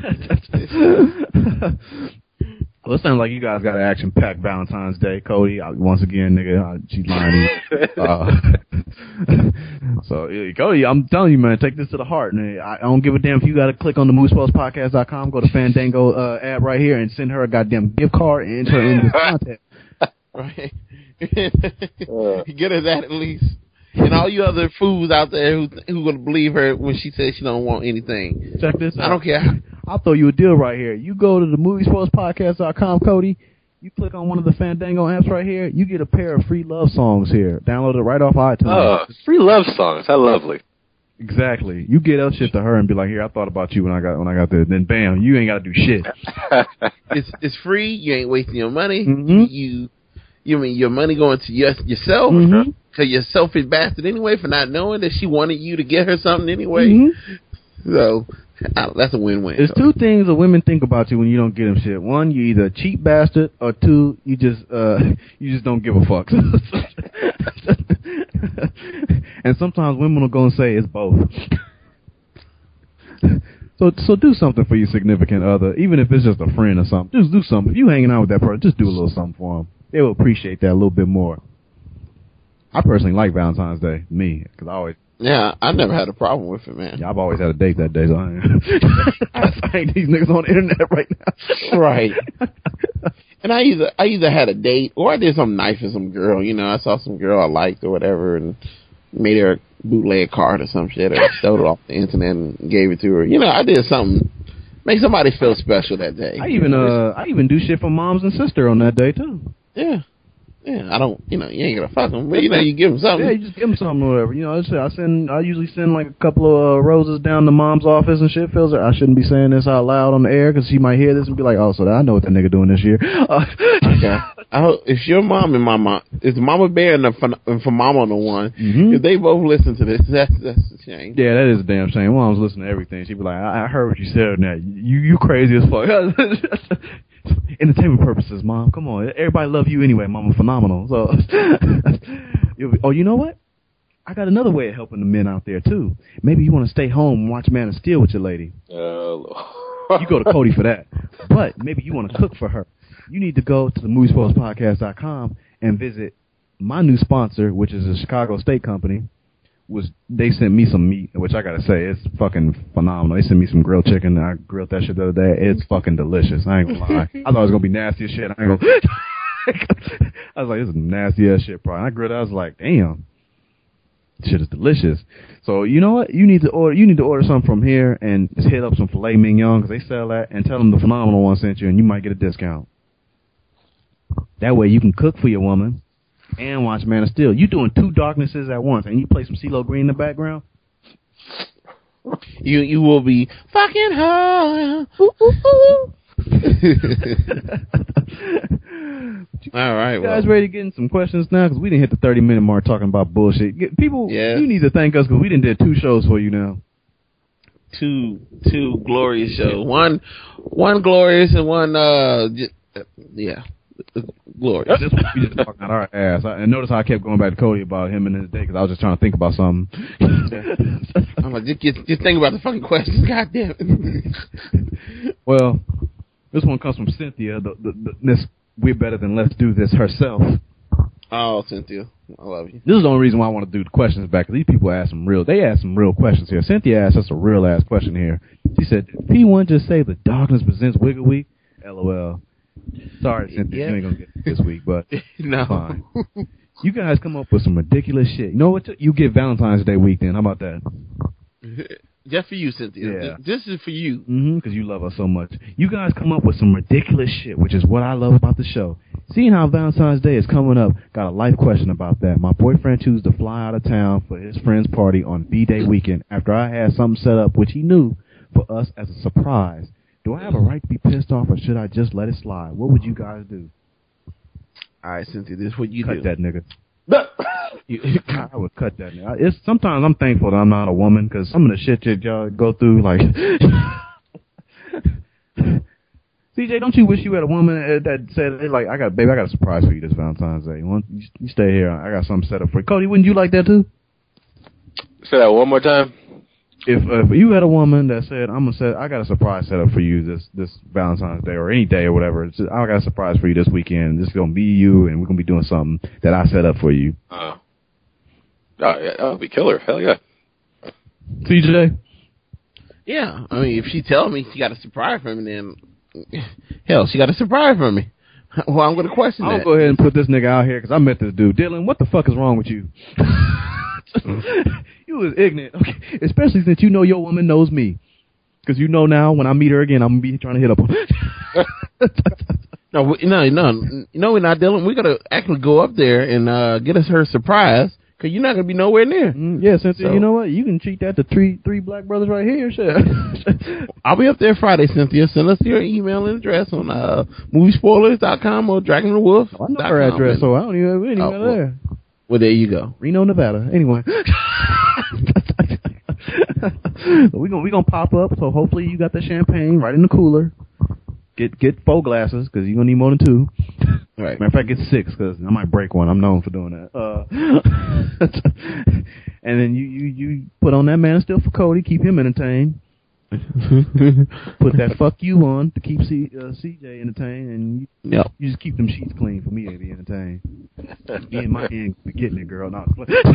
Speaker 4: Well, it sounds like you guys got an action-packed Valentine's Day, Cody. I, once again, nigga, I, she's lying to you. Uh, so, Cody, I'm telling you, man, take this to the heart. And I, I don't give a damn if you got to click on the moose post podcast dot com, go to Fandango uh, app right here, and send her a goddamn gift card and enter her in this contest.
Speaker 3: Right. Get her that at least. And all you other fools out there who who gonna believe her when she says she don't want anything.
Speaker 4: Check this out.
Speaker 3: I don't care.
Speaker 4: I'll throw you a deal right here. You go to the movies post podcast dot com, Cody. You click on one of the Fandango apps right here. You get a pair of free love songs here. Download it right off iTunes.
Speaker 5: Oh, free love songs. How lovely.
Speaker 4: Exactly. You get that shit to her and be like, "Here, I thought about you when I got when I got there." Then bam, you ain't got to do shit.
Speaker 3: It's it's free. You ain't wasting your money.
Speaker 4: Mm-hmm.
Speaker 3: You you mean your money going to your, yourself?
Speaker 4: Mm-hmm.
Speaker 3: Cause you're a selfish bastard anyway for not knowing that she wanted you to get her something anyway.
Speaker 4: Mm-hmm.
Speaker 3: So uh, that's a win-win.
Speaker 4: There's
Speaker 3: so.
Speaker 4: two things that women think about you when you don't get them shit. One, you either a cheap bastard, or two, you just uh you just don't give a fuck. And sometimes women will go and say it's both. So so do something for your significant other, even if it's just a friend or something. Just do something. If you hanging out with that person, just do a little something for them. They will appreciate that a little bit more. I personally like Valentine's Day, me, because I always.
Speaker 3: Yeah, I never had a problem with it, man.
Speaker 4: Yeah, I've always had a date that day, so I ain't, I ain't these niggas on the internet right now.
Speaker 3: Right. And I either I either had a date or I did something nice with some girl. You know, I saw some girl I liked or whatever, and made her a bootleg card or some shit, or stole it off the internet and gave it to her. You know, I did something make somebody feel special that day.
Speaker 4: I even uh I even do shit for moms and sister on that day too.
Speaker 3: Yeah. Yeah, I don't, you know, you ain't gonna fuck them, but you know, you give them something.
Speaker 4: Yeah, you just give them something or whatever. You know, I send, I usually send like a couple of uh, roses down to mom's office and shit. Feels like I shouldn't be saying this out loud on the air because she might hear this and be like, oh, so I know what that nigga doing this year. Uh,
Speaker 3: okay. I hope if your mom and my mom, if Mama Bear and, the, and for Mama on the one,
Speaker 4: mm-hmm.
Speaker 3: if they both listen to this, that's that's a shame.
Speaker 4: Yeah, that is a damn shame. Mom's listening to everything. She'd be like, I, I heard what you said on that. You you crazy as fuck. Entertainment purposes, Mom. Come on. Everybody love you anyway, Mama. Phenomenal. So, oh, you know what? I got another way of helping the men out there, too. Maybe you want to stay home and watch Man of Steel with your lady.
Speaker 5: Uh,
Speaker 4: you go to Cody for that. But maybe you want to cook for her. You need to go to the movie spoilers podcast dot com and visit my new sponsor, which is a Chicago Steak Company. Was they sent me some meat, which I gotta say, it's fucking phenomenal. They sent me some grilled chicken, and I grilled that shit the other day. It's fucking delicious. I ain't gonna lie. I thought it was gonna be nasty as shit. I ain't gonna. I was like, this is nasty as shit, bro. And I grilled it. I was like, damn, this shit is delicious. So you know what? You need to order. You need to order something from here and just hit up some filet mignon because they sell that, and tell them the Phenomenal One sent you, and you might get a discount. That way, you can cook for your woman and watch Man of Steel. You doing two darknesses at once, and you play some CeeLo Green in the background.
Speaker 3: You you will be fucking her. Ooh, ooh, ooh. All right,
Speaker 4: you
Speaker 3: well.
Speaker 4: guys ready to get in some questions now? Because we didn't hit the thirty minute mark talking about bullshit. Get, people,
Speaker 3: yeah.
Speaker 4: You need to thank us because we didn't did two shows for you now.
Speaker 3: Two two glorious shows. One one glorious and one uh j- uh, yeah. Glorious.
Speaker 4: This one we just talking out our ass. I, and notice how I kept going back to Cody about him and his day because I was just trying to think about something.
Speaker 3: I'm like, just, just, just think about the fucking questions. God damn it.
Speaker 4: Well, this one comes from Cynthia. The, the, the, this We're Better Than Let's Do This herself.
Speaker 3: Oh, Cynthia, I love you.
Speaker 4: This is the only reason why I want to do the questions back because these people ask some real. They ask some real questions here. Cynthia asked us a real ass question here. She said, did P one just say the darkness presents Wiggle Week? LOL. Sorry, Cynthia,
Speaker 3: yeah.
Speaker 4: you ain't gonna get it this week, but
Speaker 3: no.
Speaker 4: Fine. You guys come up with some ridiculous shit. You know what? You get Valentine's Day week then. How about that?
Speaker 3: Just for you, Cynthia.
Speaker 4: Yeah.
Speaker 3: This is for you.
Speaker 4: Mm-hmm, because you love us so much. You guys come up with some ridiculous shit, which is what I love about the show. Seeing how Valentine's Day is coming up, got a life question about that. My boyfriend chose to fly out of town for his friend's party on B-Day weekend after I had something set up, which he knew, for us as a surprise. Do I have a right to be pissed off, or should I just let it slide? What would you guys do?
Speaker 3: All right, Cynthia, this is what you
Speaker 4: cut
Speaker 3: do.
Speaker 4: Cut that nigga. you, I would cut that nigga. It's, sometimes I'm thankful that I'm not a woman, because some of the shit that y'all go through, like... C J, don't you wish you had a woman that said, hey, like, I got, baby, I got a surprise for you this Valentine's Day. You, want, you, you stay here. I got something set up for you. Cody, wouldn't you like that, too?
Speaker 5: Say that one more time.
Speaker 4: If uh, if you had a woman that said, "I'm gonna set, I got a surprise set up for you this this Valentine's Day or any day or whatever. It's just, I got a surprise for you this weekend. This is gonna be you, and we're gonna be doing something that I set up for you."
Speaker 5: Uh, oh, yeah, that would be killer. Hell yeah.
Speaker 4: C J.
Speaker 3: Yeah, I mean, if she tell me she got a surprise for me, then hell, she got a surprise for me. Well, I'm gonna question
Speaker 4: I'll
Speaker 3: that.
Speaker 4: go ahead and put this nigga out here because I met this dude, Dylan. What the fuck is wrong with you? You was ignorant, okay? Especially since you know your woman knows me. Because you know now when I meet her again, I'm going to be trying to hit up on her.
Speaker 3: no, we, no, no. No, we're not dealing. We're going to actually go up there and uh, get us her surprise because you're not going to be nowhere near.
Speaker 4: Mm, yeah, Cynthia,
Speaker 3: so,
Speaker 4: you know what? You can treat that to three three black brothers right here. Shit.
Speaker 3: I'll be up there Friday, Cynthia. Send us your email and address on uh, movie spoilers dot com or Dragon the Wolf.
Speaker 4: I know her address, and, so I don't even, we ain't even oh, well, there.
Speaker 3: Well, there you go.
Speaker 4: Reno, Nevada. Anyway. We're going we gonna pop up, so hopefully you got the champagne right in the cooler. Get get four glasses, because you're going to need more than two.
Speaker 3: Right.
Speaker 4: Matter of fact, get six, because I might break one. I'm known for doing that. Uh, and then you, you, you put on that Man of Steel for Cody, keep him entertained. Put that fuck you on to keep C, uh, C J entertained, and you,
Speaker 3: yep.
Speaker 4: you just keep them sheets clean for me to be entertained. Me and my end be getting it, girl. No,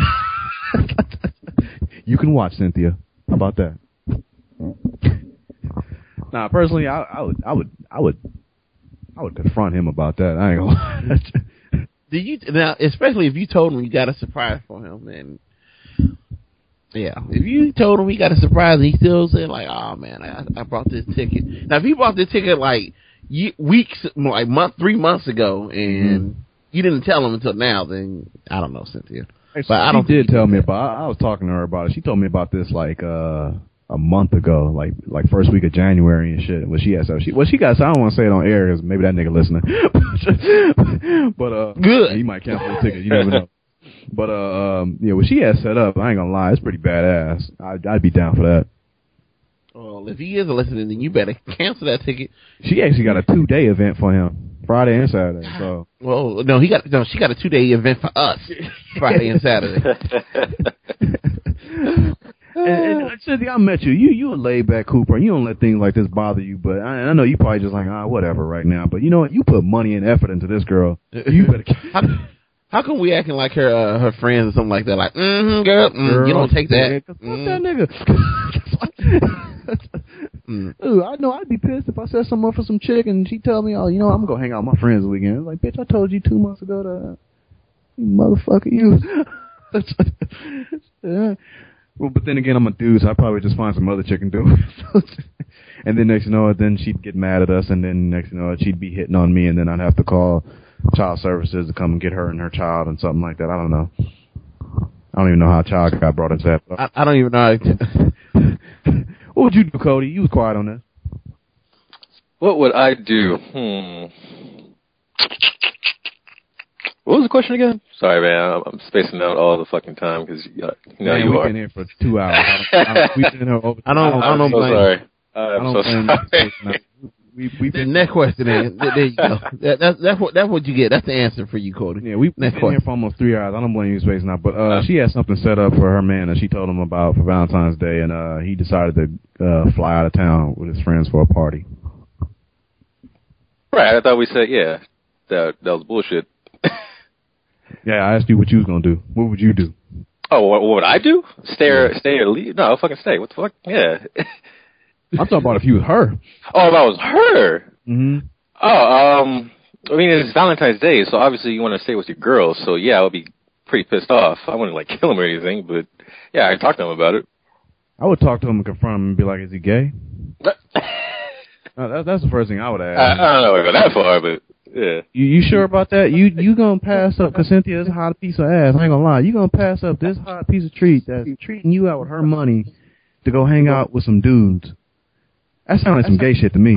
Speaker 4: you can watch, Cynthia. How about that? Nah, personally, I, I would, I would, I would, I would confront him about that. I ain't gonna lie.
Speaker 3: Do you now, especially if you told him you got a surprise for him, and Yeah, if you told him he got a surprise and he still said like, "Oh man, I, I bought this ticket." Now, if he bought this ticket like ye- weeks, like month, three months ago, and mm. you didn't tell him until now, then I don't know, Cynthia.
Speaker 4: But I don't. She did tell me about. I was talking to her about it. She told me about this like uh, a month ago, like like first week of January and shit. Well, she had so she well she got. So I don't want to say it on air because maybe that nigga listening. but uh,
Speaker 3: good.
Speaker 4: He might cancel the ticket. You never know. But, uh, um, yeah, what she has set up, I ain't gonna lie, it's pretty badass. I'd, I'd be down for that.
Speaker 3: Well, if he is listening, then you better cancel that ticket.
Speaker 4: She actually got a two-day event for him, Friday and Saturday, so.
Speaker 3: Well, no, he got, no, she got a two-day event for us, Friday and Saturday.
Speaker 4: and, and Cynthia, I met you. You, you a laid-back Cooper, and you don't let things like this bother you, but I, I know you probably just like, ah, whatever right now. But you know what? You put money and effort into this girl. You better.
Speaker 3: How come we acting like her uh, her friends or something like that? Like, mm-hmm, girl, mm, girl, you don't take that.
Speaker 4: Fuck mm. that nigga. mm. Ooh, I know I'd be pissed if I said something up for some chick and she tell me, oh, you know, I'm going to go hang out with my friends the weekend. Like, bitch, I told you two months ago to, you motherfucker, you. yeah. Well, but then again, I'm a dude, so I'd probably just find some other chick and do it. And then next you know it, then she'd get mad at us, and then next you know it, she'd be hitting on me, and then I'd have to call child services to come and get her and her child and something like that. I don't know. I don't even know how a child got brought into that.
Speaker 3: I, I don't even know. How to
Speaker 4: what would you do, Cody? You was quiet on this.
Speaker 5: What would I do? Hmm. What was the question again? Sorry, man. I'm, I'm spacing out all the fucking time because you know
Speaker 4: man,
Speaker 5: you
Speaker 4: we've
Speaker 5: are.
Speaker 4: Been here for two hours. I don't, I don't, we've been here over.
Speaker 3: I don't. I don't.
Speaker 5: I'm so
Speaker 3: blame
Speaker 5: sorry. I'm
Speaker 4: I don't
Speaker 5: so
Speaker 4: blame
Speaker 5: sorry.
Speaker 4: We, we
Speaker 3: the next question is, there you go. That, that's, that's, what, that's what you get. That's the answer for you, Cody.
Speaker 4: Yeah, we've been
Speaker 3: next question.
Speaker 4: here for almost three hours. I don't blame you spacing out. But uh, she had something set up for her man that she told him about for Valentine's Day, and uh, he decided to uh, fly out of town with his friends for a party.
Speaker 5: Right. I thought we said, yeah, that that was bullshit.
Speaker 4: Yeah, I asked you what you was going to do. What would you do?
Speaker 5: Oh, what, what would I do? Stay or, yeah. stay or leave? No, I'll fucking stay. What the fuck? Yeah.
Speaker 4: I'm talking about if you was her.
Speaker 5: Oh, if I was her?
Speaker 4: Mm-hmm.
Speaker 5: Oh, um, I mean, it's Valentine's Day, so obviously you want to stay with your girls, so yeah, I would be pretty pissed off. I wouldn't, like, kill him or anything, but yeah, I'd talk to him about it.
Speaker 4: I would talk to him and confront him and be like, is he gay? no, that, that's the first thing I would ask.
Speaker 5: I, I don't know if I go that far, but yeah.
Speaker 4: You, you sure about that? You you gonna pass up, because Cynthia is a hot piece of ass, I ain't gonna lie. You gonna pass up this hot piece of treat that's treating you out with her money to go hang out with some dudes. That sounds like some gay shit to me.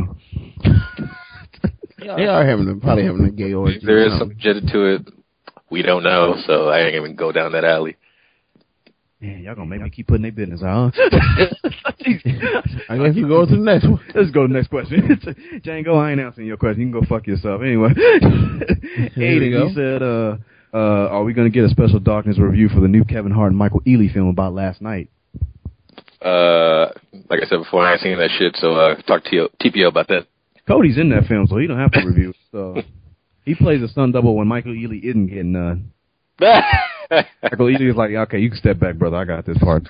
Speaker 3: They are having a, probably having a gay orgy.
Speaker 5: There is some shit to it. We don't know, so I ain't even go down that alley.
Speaker 4: Man, y'all gonna make me keep putting their business out, huh?
Speaker 3: I guess you go to the next one.
Speaker 4: Let's go to the next question. Django, I ain't answering your question. You can go fuck yourself. Anyway. Aiden, he said, uh, uh, are we gonna get a special Darkness review for the new Kevin Hart and Michael Ealy film about last night?
Speaker 5: Uh, like I said before, I ain't seen that shit, so uh, talk to T P O about that.
Speaker 4: Cody's in that film, so he don't have to review. So he plays a stunt double when Michael Ealy isn't getting none. Michael Ealy is like, okay, you can step back, brother. I got this part.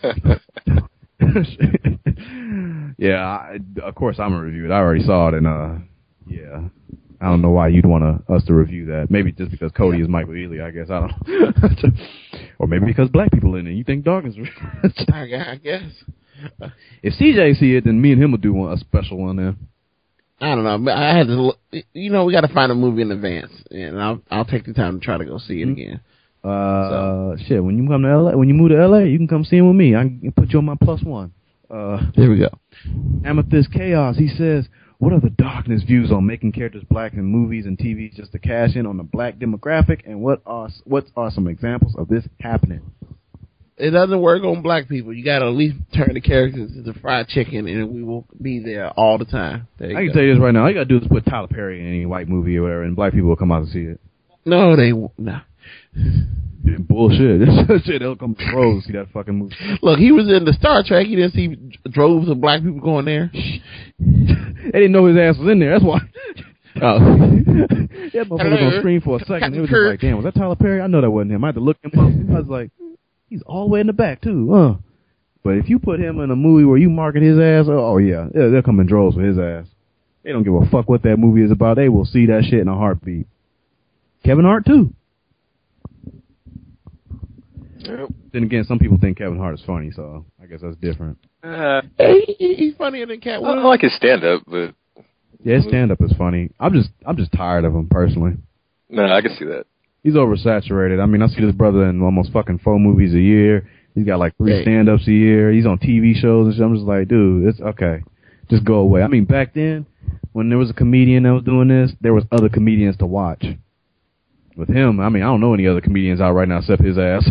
Speaker 4: yeah, I, of course I'm gonna review it. I already saw it, and uh, yeah. I don't know why you'd want to, us to review that. Maybe just because Cody is Michael Ealy, I guess. I don't know. Or maybe because black people in it. You think Darkness?
Speaker 3: I guess.
Speaker 4: If C J see it, then me and him will do one, a special one then.
Speaker 3: I don't know. But I had to look. You know, we got to find a movie in advance. And I'll I'll take the time to try to go see it mm-hmm. again.
Speaker 4: Uh, so. Shit, when you come to L A, when you move to L A, you can come see it with me. I can put you on my plus one. Uh,
Speaker 3: Here we go.
Speaker 4: Amethyst Chaos, he says, what are the Darkness views on making characters black in movies and T V just to cash in on the black demographic, and what are what are some examples of this happening?
Speaker 3: It doesn't work on black people. You got to at least turn the characters into fried chicken, and we will be there all the time. There you
Speaker 4: I can
Speaker 3: go.
Speaker 4: tell you this right now. All you got to do is put Tyler Perry in any white movie or whatever, and black people will come out to see it.
Speaker 3: No, they won't. No.
Speaker 4: Yeah, bullshit. Shit, they'll come to Rose to see that fucking movie.
Speaker 3: Look, he was in the Star Trek. He didn't see droves of black people going there.
Speaker 4: They didn't know his ass was in there. That's why. Oh. That motherfucker was on screen for a second. It was just like, damn, was that Tyler Perry? I know that wasn't him. I had to look him up. I was like, he's all the way in the back, too. Huh? But if you put him in a movie where you market his ass, oh, yeah, they'll come in droves for his ass. They don't give a fuck what that movie is about. They will see that shit in a heartbeat. Kevin Hart, too.
Speaker 5: Yep.
Speaker 4: Then again, some people think Kevin Hart is funny, so I guess that's different.
Speaker 5: Uh,
Speaker 3: Hey, he- he's funnier than Cat
Speaker 5: I, I
Speaker 3: Williams.
Speaker 5: like his stand-up, but
Speaker 4: Yeah, his stand-up is funny. I'm just, I'm just tired of him personally.
Speaker 5: no, I can see that.
Speaker 4: He's oversaturated. I mean, I see this brother in almost fucking four movies a year. He's got like three
Speaker 3: Hey.
Speaker 4: stand-ups a year. He's on T V shows and shit. I'm just like, dude, it's okay. Just go away. I mean, back then, when there was a comedian that was doing this, there was other comedians to watch. With him, I mean, I don't know any other comedians out right now except his ass.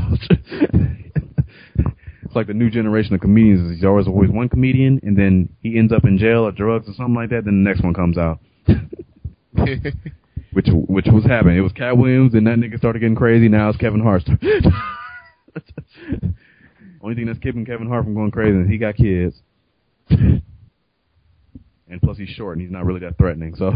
Speaker 4: It's like the new generation of comedians. There's always always one comedian, and then he ends up in jail or drugs or something like that. Then the next one comes out, which which was happening. It was Cat Williams, and that nigga started getting crazy. Now it's Kevin Hart. Only thing that's keeping Kevin Hart from going crazy is he got kids, and plus he's short and he's not really that threatening. So.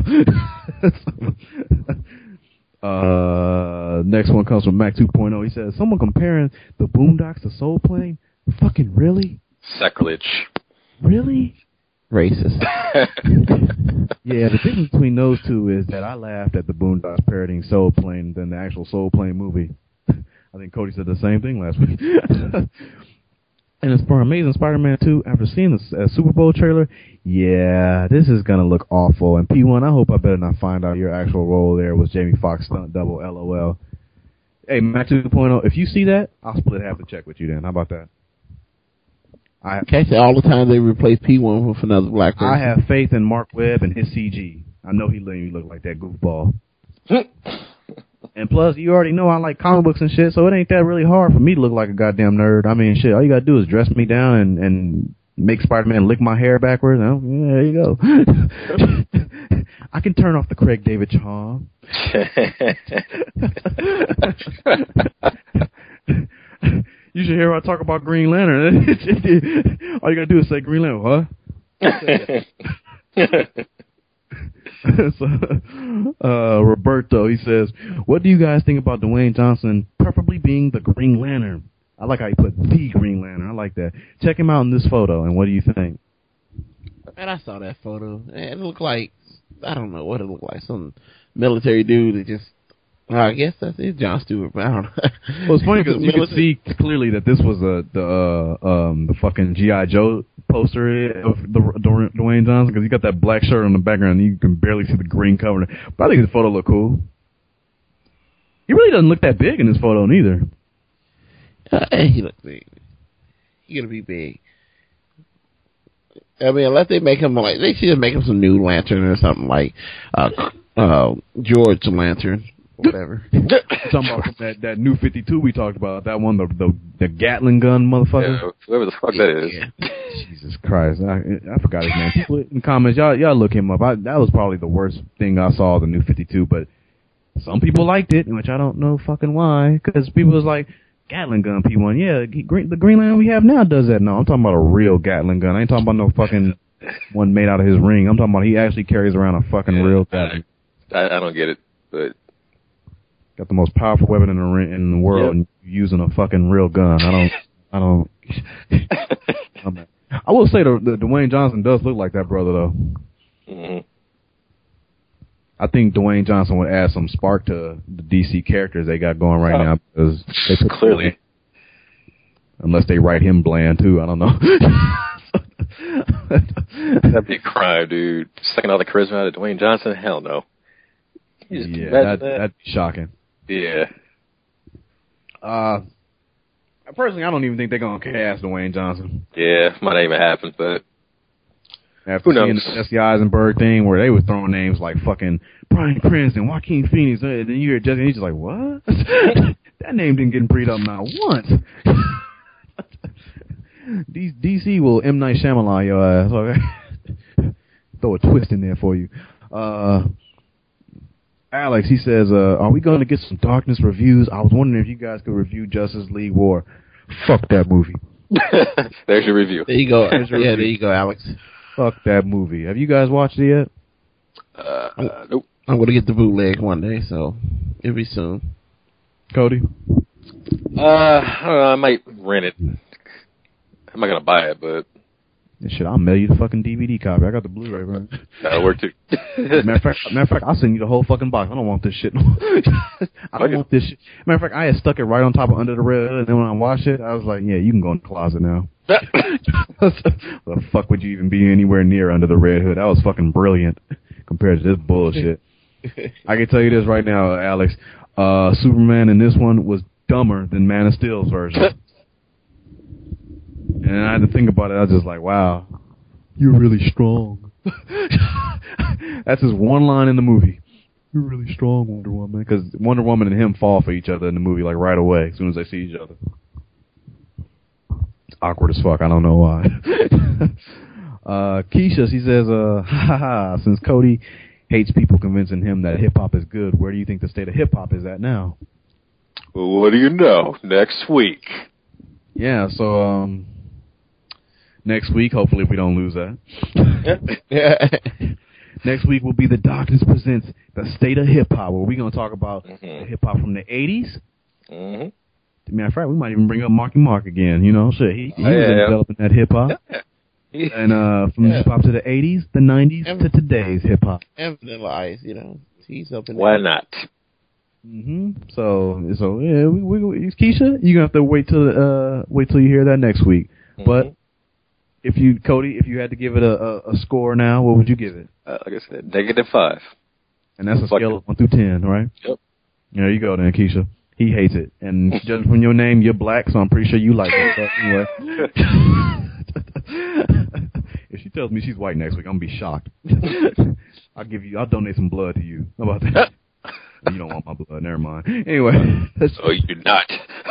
Speaker 4: Uh, next one comes from Mac two point oh. He says, someone comparing the Boondocks to Soul Plane? Fucking really?
Speaker 5: Sacrilege.
Speaker 4: Really?
Speaker 3: Racist.
Speaker 4: Yeah, the difference between those two is that I laughed at the Boondocks parodying Soul Plane than the actual Soul Plane movie. I think Cody said the same thing last week. And as for Amazing Spider-Man two, after seeing the uh, Super Bowl trailer, yeah, this is going to look awful. And P one, I hope I better not find out your actual role there was Jamie Foxx stunt double, LOL. Hey, Mac two point oh, if you see that, I'll split half the check with you then. How about that? I
Speaker 3: Can't say all the time they replace P one with another black person.
Speaker 4: I have faith in Mark Webb and his C G. I know he let me look like that goofball. And plus, you already know I like comic books and shit, so it ain't that really hard for me to look like a goddamn nerd. I mean, shit, all you gotta do is dress me down and, and make Spider-Man lick my hair backwards. Oh, yeah, there you go. I can turn off the Craig David charm. You should hear I talk about Green Lantern. All you gotta do is say Green Lantern, what? So, uh, Roberto, he says, what do you guys think about Dwayne Johnson preferably being the Green Lantern? I like how he put the Green Lantern. I like that. Check him out in this photo, and what do you think?
Speaker 3: And I saw that photo. And it looked like, I don't know what it looked like. Some military dude that just, well, I guess that's it, Jon Stewart, but I don't know.
Speaker 4: Well, it's funny because you could see clearly that this was a, the uh, um, the fucking G I. Joe poster of the, the Dwayne Johnson, because he got that black shirt on the background and you can barely see the green cover. But I think the photo looked cool. He really doesn't look that big in this photo neither.
Speaker 3: Uh, he looks big. He gonna be big. I mean, unless they make him like, they should make him some new Lantern or something like uh, uh, George Lantern. Whatever.
Speaker 4: Talking about that, that new fifty-two we talked about, that one, the the, the Gatling gun motherfucker.
Speaker 5: Yeah, whoever the fuck that is.
Speaker 3: Yeah.
Speaker 4: Jesus Christ, I, I forgot his name. People in the comments, y'all y'all look him up. I, that was probably the worst thing I saw, the new fifty-two, but some people liked it, which I don't know fucking why, because people was like, Gatling gun P one, yeah, the Green Lantern we have now does that. No, I'm talking about a real Gatling gun. I ain't talking about no fucking one made out of his ring. I'm talking about he actually carries around a fucking
Speaker 5: Yeah,
Speaker 4: real Gatling.
Speaker 5: I, I don't get it, but
Speaker 4: Got the most powerful weapon in the ring, in the world,
Speaker 5: Yep.
Speaker 4: and using a fucking real gun. I don't, I don't. I'm, I will say the, the Dwayne Johnson does look like that brother though.
Speaker 5: mm-hmm.
Speaker 4: I think Dwayne Johnson would add some spark to the D C characters they got going right
Speaker 5: Oh.
Speaker 4: now, because they put
Speaker 5: Clearly.
Speaker 4: unless they write him bland too. I don't know.
Speaker 5: That'd be a crime, dude. Sucking all the charisma out of Dwayne Johnson? Hell no. You just
Speaker 4: Yeah,
Speaker 5: imagine
Speaker 4: that,
Speaker 5: that?
Speaker 4: that'd be shocking.
Speaker 5: Yeah.
Speaker 4: Uh, personally, I don't even think they're gonna cast Dwayne Johnson.
Speaker 5: Yeah, might not even happen, but
Speaker 4: After
Speaker 5: Who
Speaker 4: seeing
Speaker 5: knows?
Speaker 4: the Jesse Eisenberg thing where they was throwing names like fucking Bryan Cranston, Joaquin Phoenix, and then you hear Jesse, and he's just like, what? That name didn't get breed up not once. D- DC will M. Night Shyamalan your ass. Okay? Throw a twist in there for you. Uh, Alex, he says, uh, are we going to get some Darkness reviews? I was wondering if you guys could review Justice League War. Fuck that movie.
Speaker 5: there's your review.
Speaker 3: There you go.
Speaker 4: There's your
Speaker 3: Yeah,
Speaker 4: review.
Speaker 3: there you go, Alex.
Speaker 4: Fuck that movie. Have you guys watched it yet?
Speaker 5: Uh, uh, nope.
Speaker 3: I'm going to get the bootleg one day, so it'll be soon.
Speaker 4: Cody?
Speaker 5: Uh, I don't know. I might rent it. I'm not gonna buy it, but
Speaker 4: Shit, I'll mail you the fucking D V D copy. I got the Blu-ray, bro.
Speaker 5: That'll work too.
Speaker 4: Matter of fact, matter of fact, I'll send you the whole fucking box. I don't want this shit. I don't want this shit. Matter of fact, I had stuck it right on top of Under the Red Hood, and then when I watched it, I was like, yeah, you can go in the closet now. The fuck would you even be anywhere near Under the Red Hood? That was fucking brilliant compared to this bullshit. I can tell you this right now, Alex. Uh, Superman in this one was dumber than Man of Steel's version. And I had to think about it. I was just like, wow, you're really strong. That's his one line in the movie. You're really strong, Wonder Woman. Because Wonder Woman and him fall for each other in the movie, like, right away, as soon as they see each other. It's awkward as fuck. I don't know why. uh, Keisha, she says, uh, ha ha, since Cody hates people convincing him that hip-hop is good, where do you think the state of hip-hop is at now?
Speaker 5: Well, what do you know? Next week.
Speaker 4: Yeah, so, um... next week, hopefully if we don't lose that. Next week will be The Darkness Presents The State of Hip Hop, where we're going to talk about mm-hmm. the hip hop from the eighties. Mm-hmm. Matter of fact, we might even bring up Marky Mark again. You know, shit, he, he oh, yeah, was yeah. developing that hip hop. Yeah. And uh, from yeah. hip hop to the eighties, the nineties, and, to today's hip hop.
Speaker 3: And Vanilla Ice, you know, he's up in
Speaker 5: Why
Speaker 3: there.
Speaker 5: not?
Speaker 4: Mm-hmm. So, so yeah, we, we, Keisha, you're gonna have to wait till uh, wait till you hear that next week. Mm-hmm. But if you, Cody, if you had to give it a, a, a score now, what would you give it?
Speaker 5: Uh, like I said, negative five.
Speaker 4: And that's a Fuck scale it. of one through ten, right?
Speaker 5: Yep.
Speaker 4: There you go, then, Keisha. He hates it, and judging from your name, you're black, so I'm pretty sure you like it. So anyway, if she tells me she's white next week, I'm gonna be shocked. I'll give you, I'll donate some blood to you. How about that? You don't want my blood, never mind. Anyway,
Speaker 5: oh, you do not.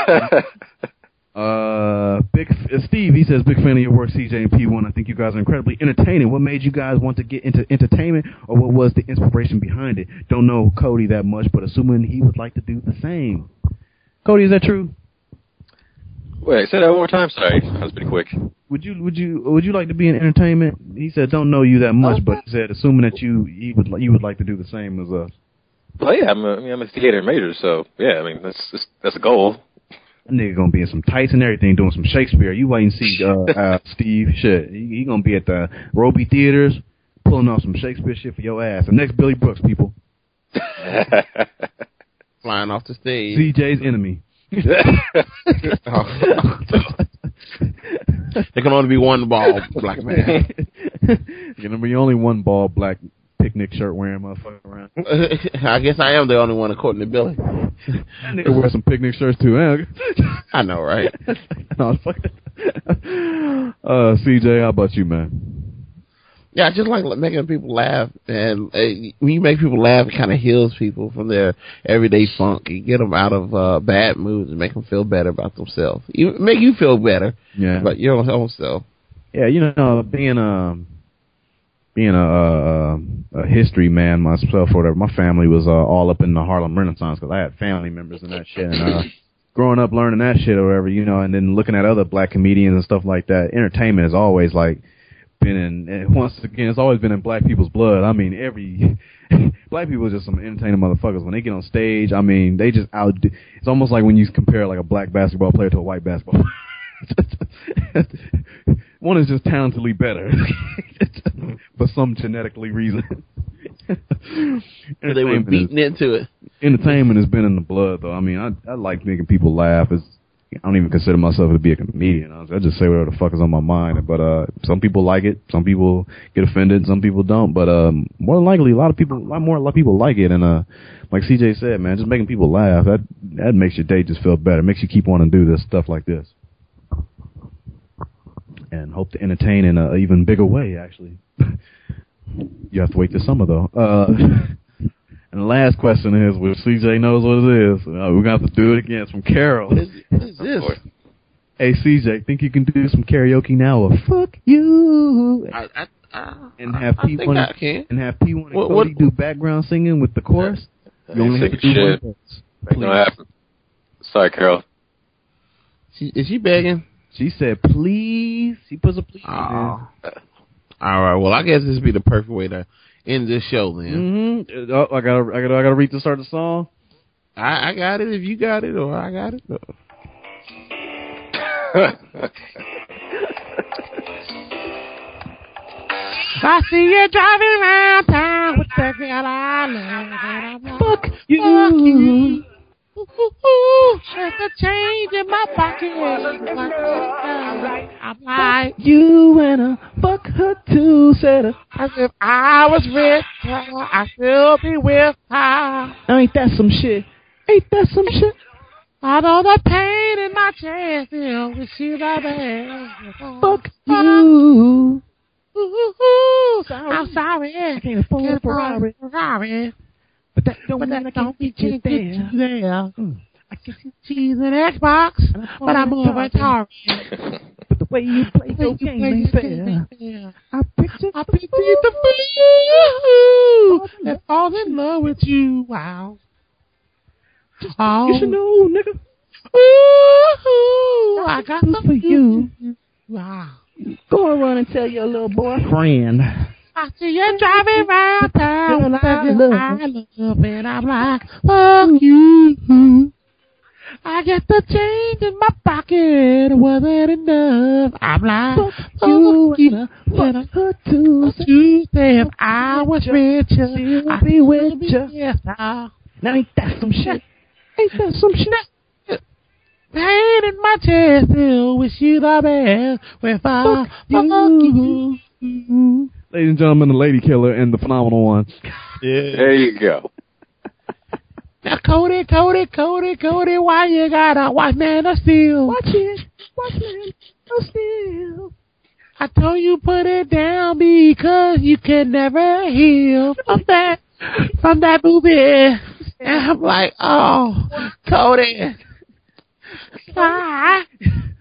Speaker 4: Uh, big uh, Steve, he says, big fan of your work, C J and P one. I think you guys are incredibly entertaining. What made you guys want to get into entertainment, or what was the inspiration behind it? Don't know Cody that much, but assuming he would like to do the same. Cody, is that true?
Speaker 5: Wait, say that one more time. Sorry, that was pretty quick.
Speaker 4: Would you would you would you like to be in entertainment? He said, don't know you that much, oh, but he said, assuming that you he would you would like to do the same as us.
Speaker 5: Well, yeah, I'm a, I mean, I'm a theater major, so yeah, I mean that's that's, that's a goal.
Speaker 4: That nigga gonna be in some tights and everything, doing some Shakespeare. You wait and see, uh, uh, Steve. Shit, he, he gonna be at the Roby Theaters, pulling off some Shakespeare shit for your ass. The next Billy Brooks, people.
Speaker 3: Flying off the stage.
Speaker 4: C J's enemy.
Speaker 3: There can only be one ball, black man. There
Speaker 4: can be only one ball, black picnic shirt wearing motherfucker around.
Speaker 3: I guess I am the only one according to Billy.
Speaker 4: That nigga wear some picnic shirts too, eh?
Speaker 3: I know, right?
Speaker 4: No, fuck it. Uh, C J, how about you, man?
Speaker 3: Yeah, I just like making people laugh, and uh, when you make people laugh, it kind of heals people from their everyday funk. You get them out of uh, bad moods and make them feel better about themselves. You make you feel better,
Speaker 4: yeah,
Speaker 3: about your own self.
Speaker 4: Yeah, you know, being um. Being a, a, a history man myself, or whatever, my family was uh, all up in the Harlem Renaissance because I had family members and that shit. And uh, growing up learning that shit or whatever, you know, and then looking at other black comedians and stuff like that, entertainment has always like been in. And once again, it's always been in black people's blood. I mean, every black people are just some entertaining motherfuckers. When they get on stage, I mean, they just out. It's almost like when you compare like a black basketball player to a white basketball player. One is just talentedly better for some genetically reason.
Speaker 3: They were beating
Speaker 4: is,
Speaker 3: into it.
Speaker 4: Entertainment has been in the blood, though. I mean, I I like making people laugh. It's, I don't even consider myself to be a comedian. I just say whatever the fuck is on my mind. But uh, some people like it. Some people get offended. Some people don't. But um, more than likely, a lot of people, a lot more, a lot of people like it. And uh, like C J said, man, just making people laugh, that that makes your day just feel better. It makes you keep wanting to do this stuff like this. And hope to entertain in an even bigger way, actually. You have to wait this summer, though. Uh, and the last question is, which C J knows what it is. Uh, we're going to have to do it again. It's from Carol.
Speaker 3: What is, what is this?
Speaker 4: Hey, C J, think you can do some karaoke now or fuck you?
Speaker 3: I, I, I,
Speaker 4: and have
Speaker 3: I
Speaker 4: P one
Speaker 3: I can.
Speaker 4: And have P one and
Speaker 3: what,
Speaker 4: Cody
Speaker 3: what?
Speaker 4: do background singing with the chorus? You only have to do
Speaker 5: shit.
Speaker 4: one
Speaker 5: No, I haven't. Sorry, Carol.
Speaker 3: She, is she begging?
Speaker 4: She said, please. She puts a please.
Speaker 3: Oh. All right. Well, I guess this would be the perfect way to end this show then.
Speaker 4: Mm-hmm. Oh, I gotta, I gotta, I gotta read the start of the song.
Speaker 3: I, I got it. If you got it, or I got it. I see you driving around town with the girl I love. And I'm like,
Speaker 4: Fuck you.
Speaker 3: Fuck you. Ooh, ooh, ooh, there's a change in my pocket. I'm like,
Speaker 4: You and a fuck her too, said her.
Speaker 3: as if I was rich, I still be with her.
Speaker 4: Now ain't that some shit? Ain't that some shit?
Speaker 3: Although the pain in my chest, you know, with you the best.
Speaker 4: Fuck you.
Speaker 3: Ooh, ooh, ooh, I'm sorry.
Speaker 4: I can't afford a Ferrari.
Speaker 3: Ferrari.
Speaker 4: But that don't
Speaker 3: But
Speaker 4: mean I
Speaker 3: that
Speaker 4: can't
Speaker 3: don't
Speaker 4: get
Speaker 3: get
Speaker 4: you
Speaker 3: you
Speaker 4: there.
Speaker 3: there.
Speaker 4: Mm. I guess you,
Speaker 3: She's an Xbox, but I'm more of a Atari.
Speaker 4: but the way you play
Speaker 3: The way
Speaker 4: your
Speaker 3: you
Speaker 4: game
Speaker 3: play
Speaker 4: ain't
Speaker 3: your
Speaker 4: fair.
Speaker 3: game ain't fair.
Speaker 4: I picture
Speaker 3: I pity the fool that falls in love with you. Wow. Oh.
Speaker 4: You should know, nigga.
Speaker 3: Ooh, I got
Speaker 4: Good
Speaker 3: some
Speaker 4: for you.
Speaker 3: Wow.
Speaker 4: Go and run and tell your little boyfriend.
Speaker 3: I see you driving around town
Speaker 4: Girl,
Speaker 3: with
Speaker 4: I
Speaker 3: the girl
Speaker 4: love
Speaker 3: I love, and I'm like, fuck you. I get the change in my pocket, wasn't enough. I'm like,
Speaker 4: Fuck
Speaker 3: fuck
Speaker 4: you
Speaker 3: you.
Speaker 4: and a fuck her too.
Speaker 3: You say if I was richer,
Speaker 4: Still
Speaker 3: I'd
Speaker 4: be with
Speaker 3: be
Speaker 4: ya.
Speaker 3: yes, now.
Speaker 4: Now ain't that some shit? Ain't that some shit?
Speaker 3: Pain in my chest, still wish you the best. With I
Speaker 4: Fuck
Speaker 3: fuck
Speaker 4: you.
Speaker 3: you.
Speaker 4: Ladies and gentlemen, the lady killer and the phenomenal one.
Speaker 3: Yeah.
Speaker 5: There you go.
Speaker 3: Now, Cody, Cody, Cody, Cody, why you gotta watch Man of Steel?
Speaker 4: Watch it. Watch it. Oh, still.
Speaker 3: I told you put it down because you can never heal from that, from that movie. And I'm like, oh, Cody. Why?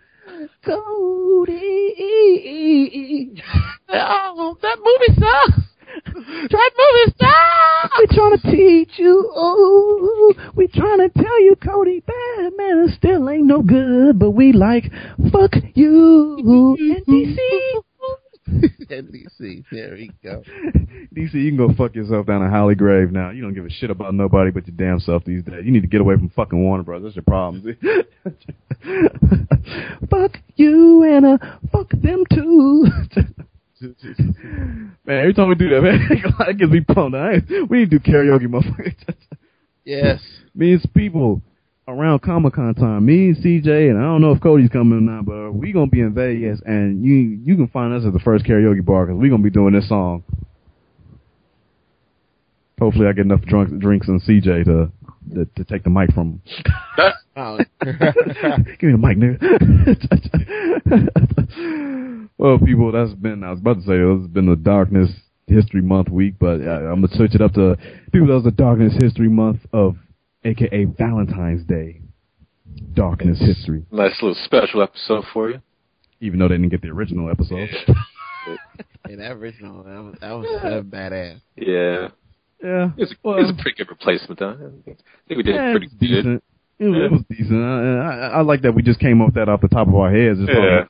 Speaker 4: Cody.
Speaker 3: Oh, that movie sucks. That movie sucks.
Speaker 4: We trying to teach you. Oh, we trying to tell you, Cody, Batman still ain't no good, but we like fuck you. N D C.
Speaker 3: N D C. There we go.
Speaker 4: D C, you can go fuck yourself down a Holly grave now. You don't give a shit about nobody but your damn self these days. You need to get away from fucking Warner Bros. That's your problem. Fuck you and uh, fuck them too. Man, every time we do that, man, it gets me pumped. I, we need to do karaoke, motherfucker.
Speaker 3: Yes.
Speaker 4: Me and some people around Comic-Con time, me and C J, and I don't know if Cody's coming or not, but we going to be in Vegas, and you you can find us at the first karaoke bar, because we're going to be doing this song. Hopefully I get enough drunk, drinks and C J to, to to take the mic from him.
Speaker 3: Oh.
Speaker 4: Give me the mic, nigga. Well, people, that's been, I was about to say, this has been the Darkness History Month week, but uh, I'm going to switch it up to, people, that was the Darkness History Month of, a k a. Valentine's Day. Darkness
Speaker 5: It's
Speaker 4: History.
Speaker 5: Nice little special episode for you.
Speaker 4: Even though they didn't get the original episode.
Speaker 3: And that original, that was, that was uh, badass.
Speaker 5: Yeah.
Speaker 4: Yeah.
Speaker 5: It's a,
Speaker 4: well,
Speaker 5: it's a pretty good replacement, though. I think we did
Speaker 4: yeah,
Speaker 5: pretty
Speaker 4: it was
Speaker 5: good.
Speaker 4: decent. It was,
Speaker 5: Yeah.
Speaker 4: it was decent. I, I, I like that we just came off that off the top of our heads. Just
Speaker 5: Yeah.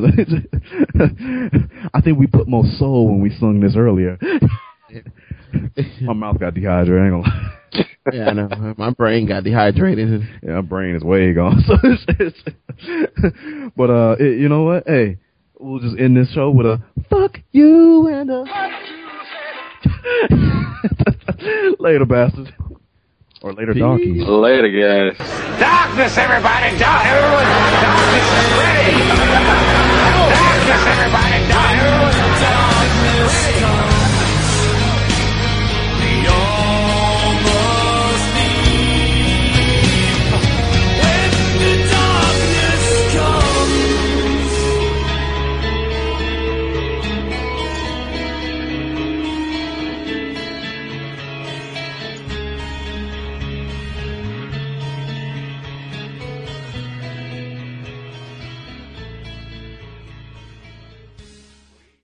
Speaker 4: I think we put more soul when we sung this earlier. My mouth got dehydrated. I ain't gonna lie.
Speaker 3: Yeah, I know. My brain got dehydrated.
Speaker 4: Yeah, my brain is way gone. So it's, it's, but uh, it, you know what? Hey, we'll just end this show with a fuck you and a later, bastards, or later, donkeys.
Speaker 5: Later, guys.
Speaker 1: Darkness, everybody! Dark, everyone! Darkness is ready! Darkness, everybody! Dark, everyone! Darkness, ready!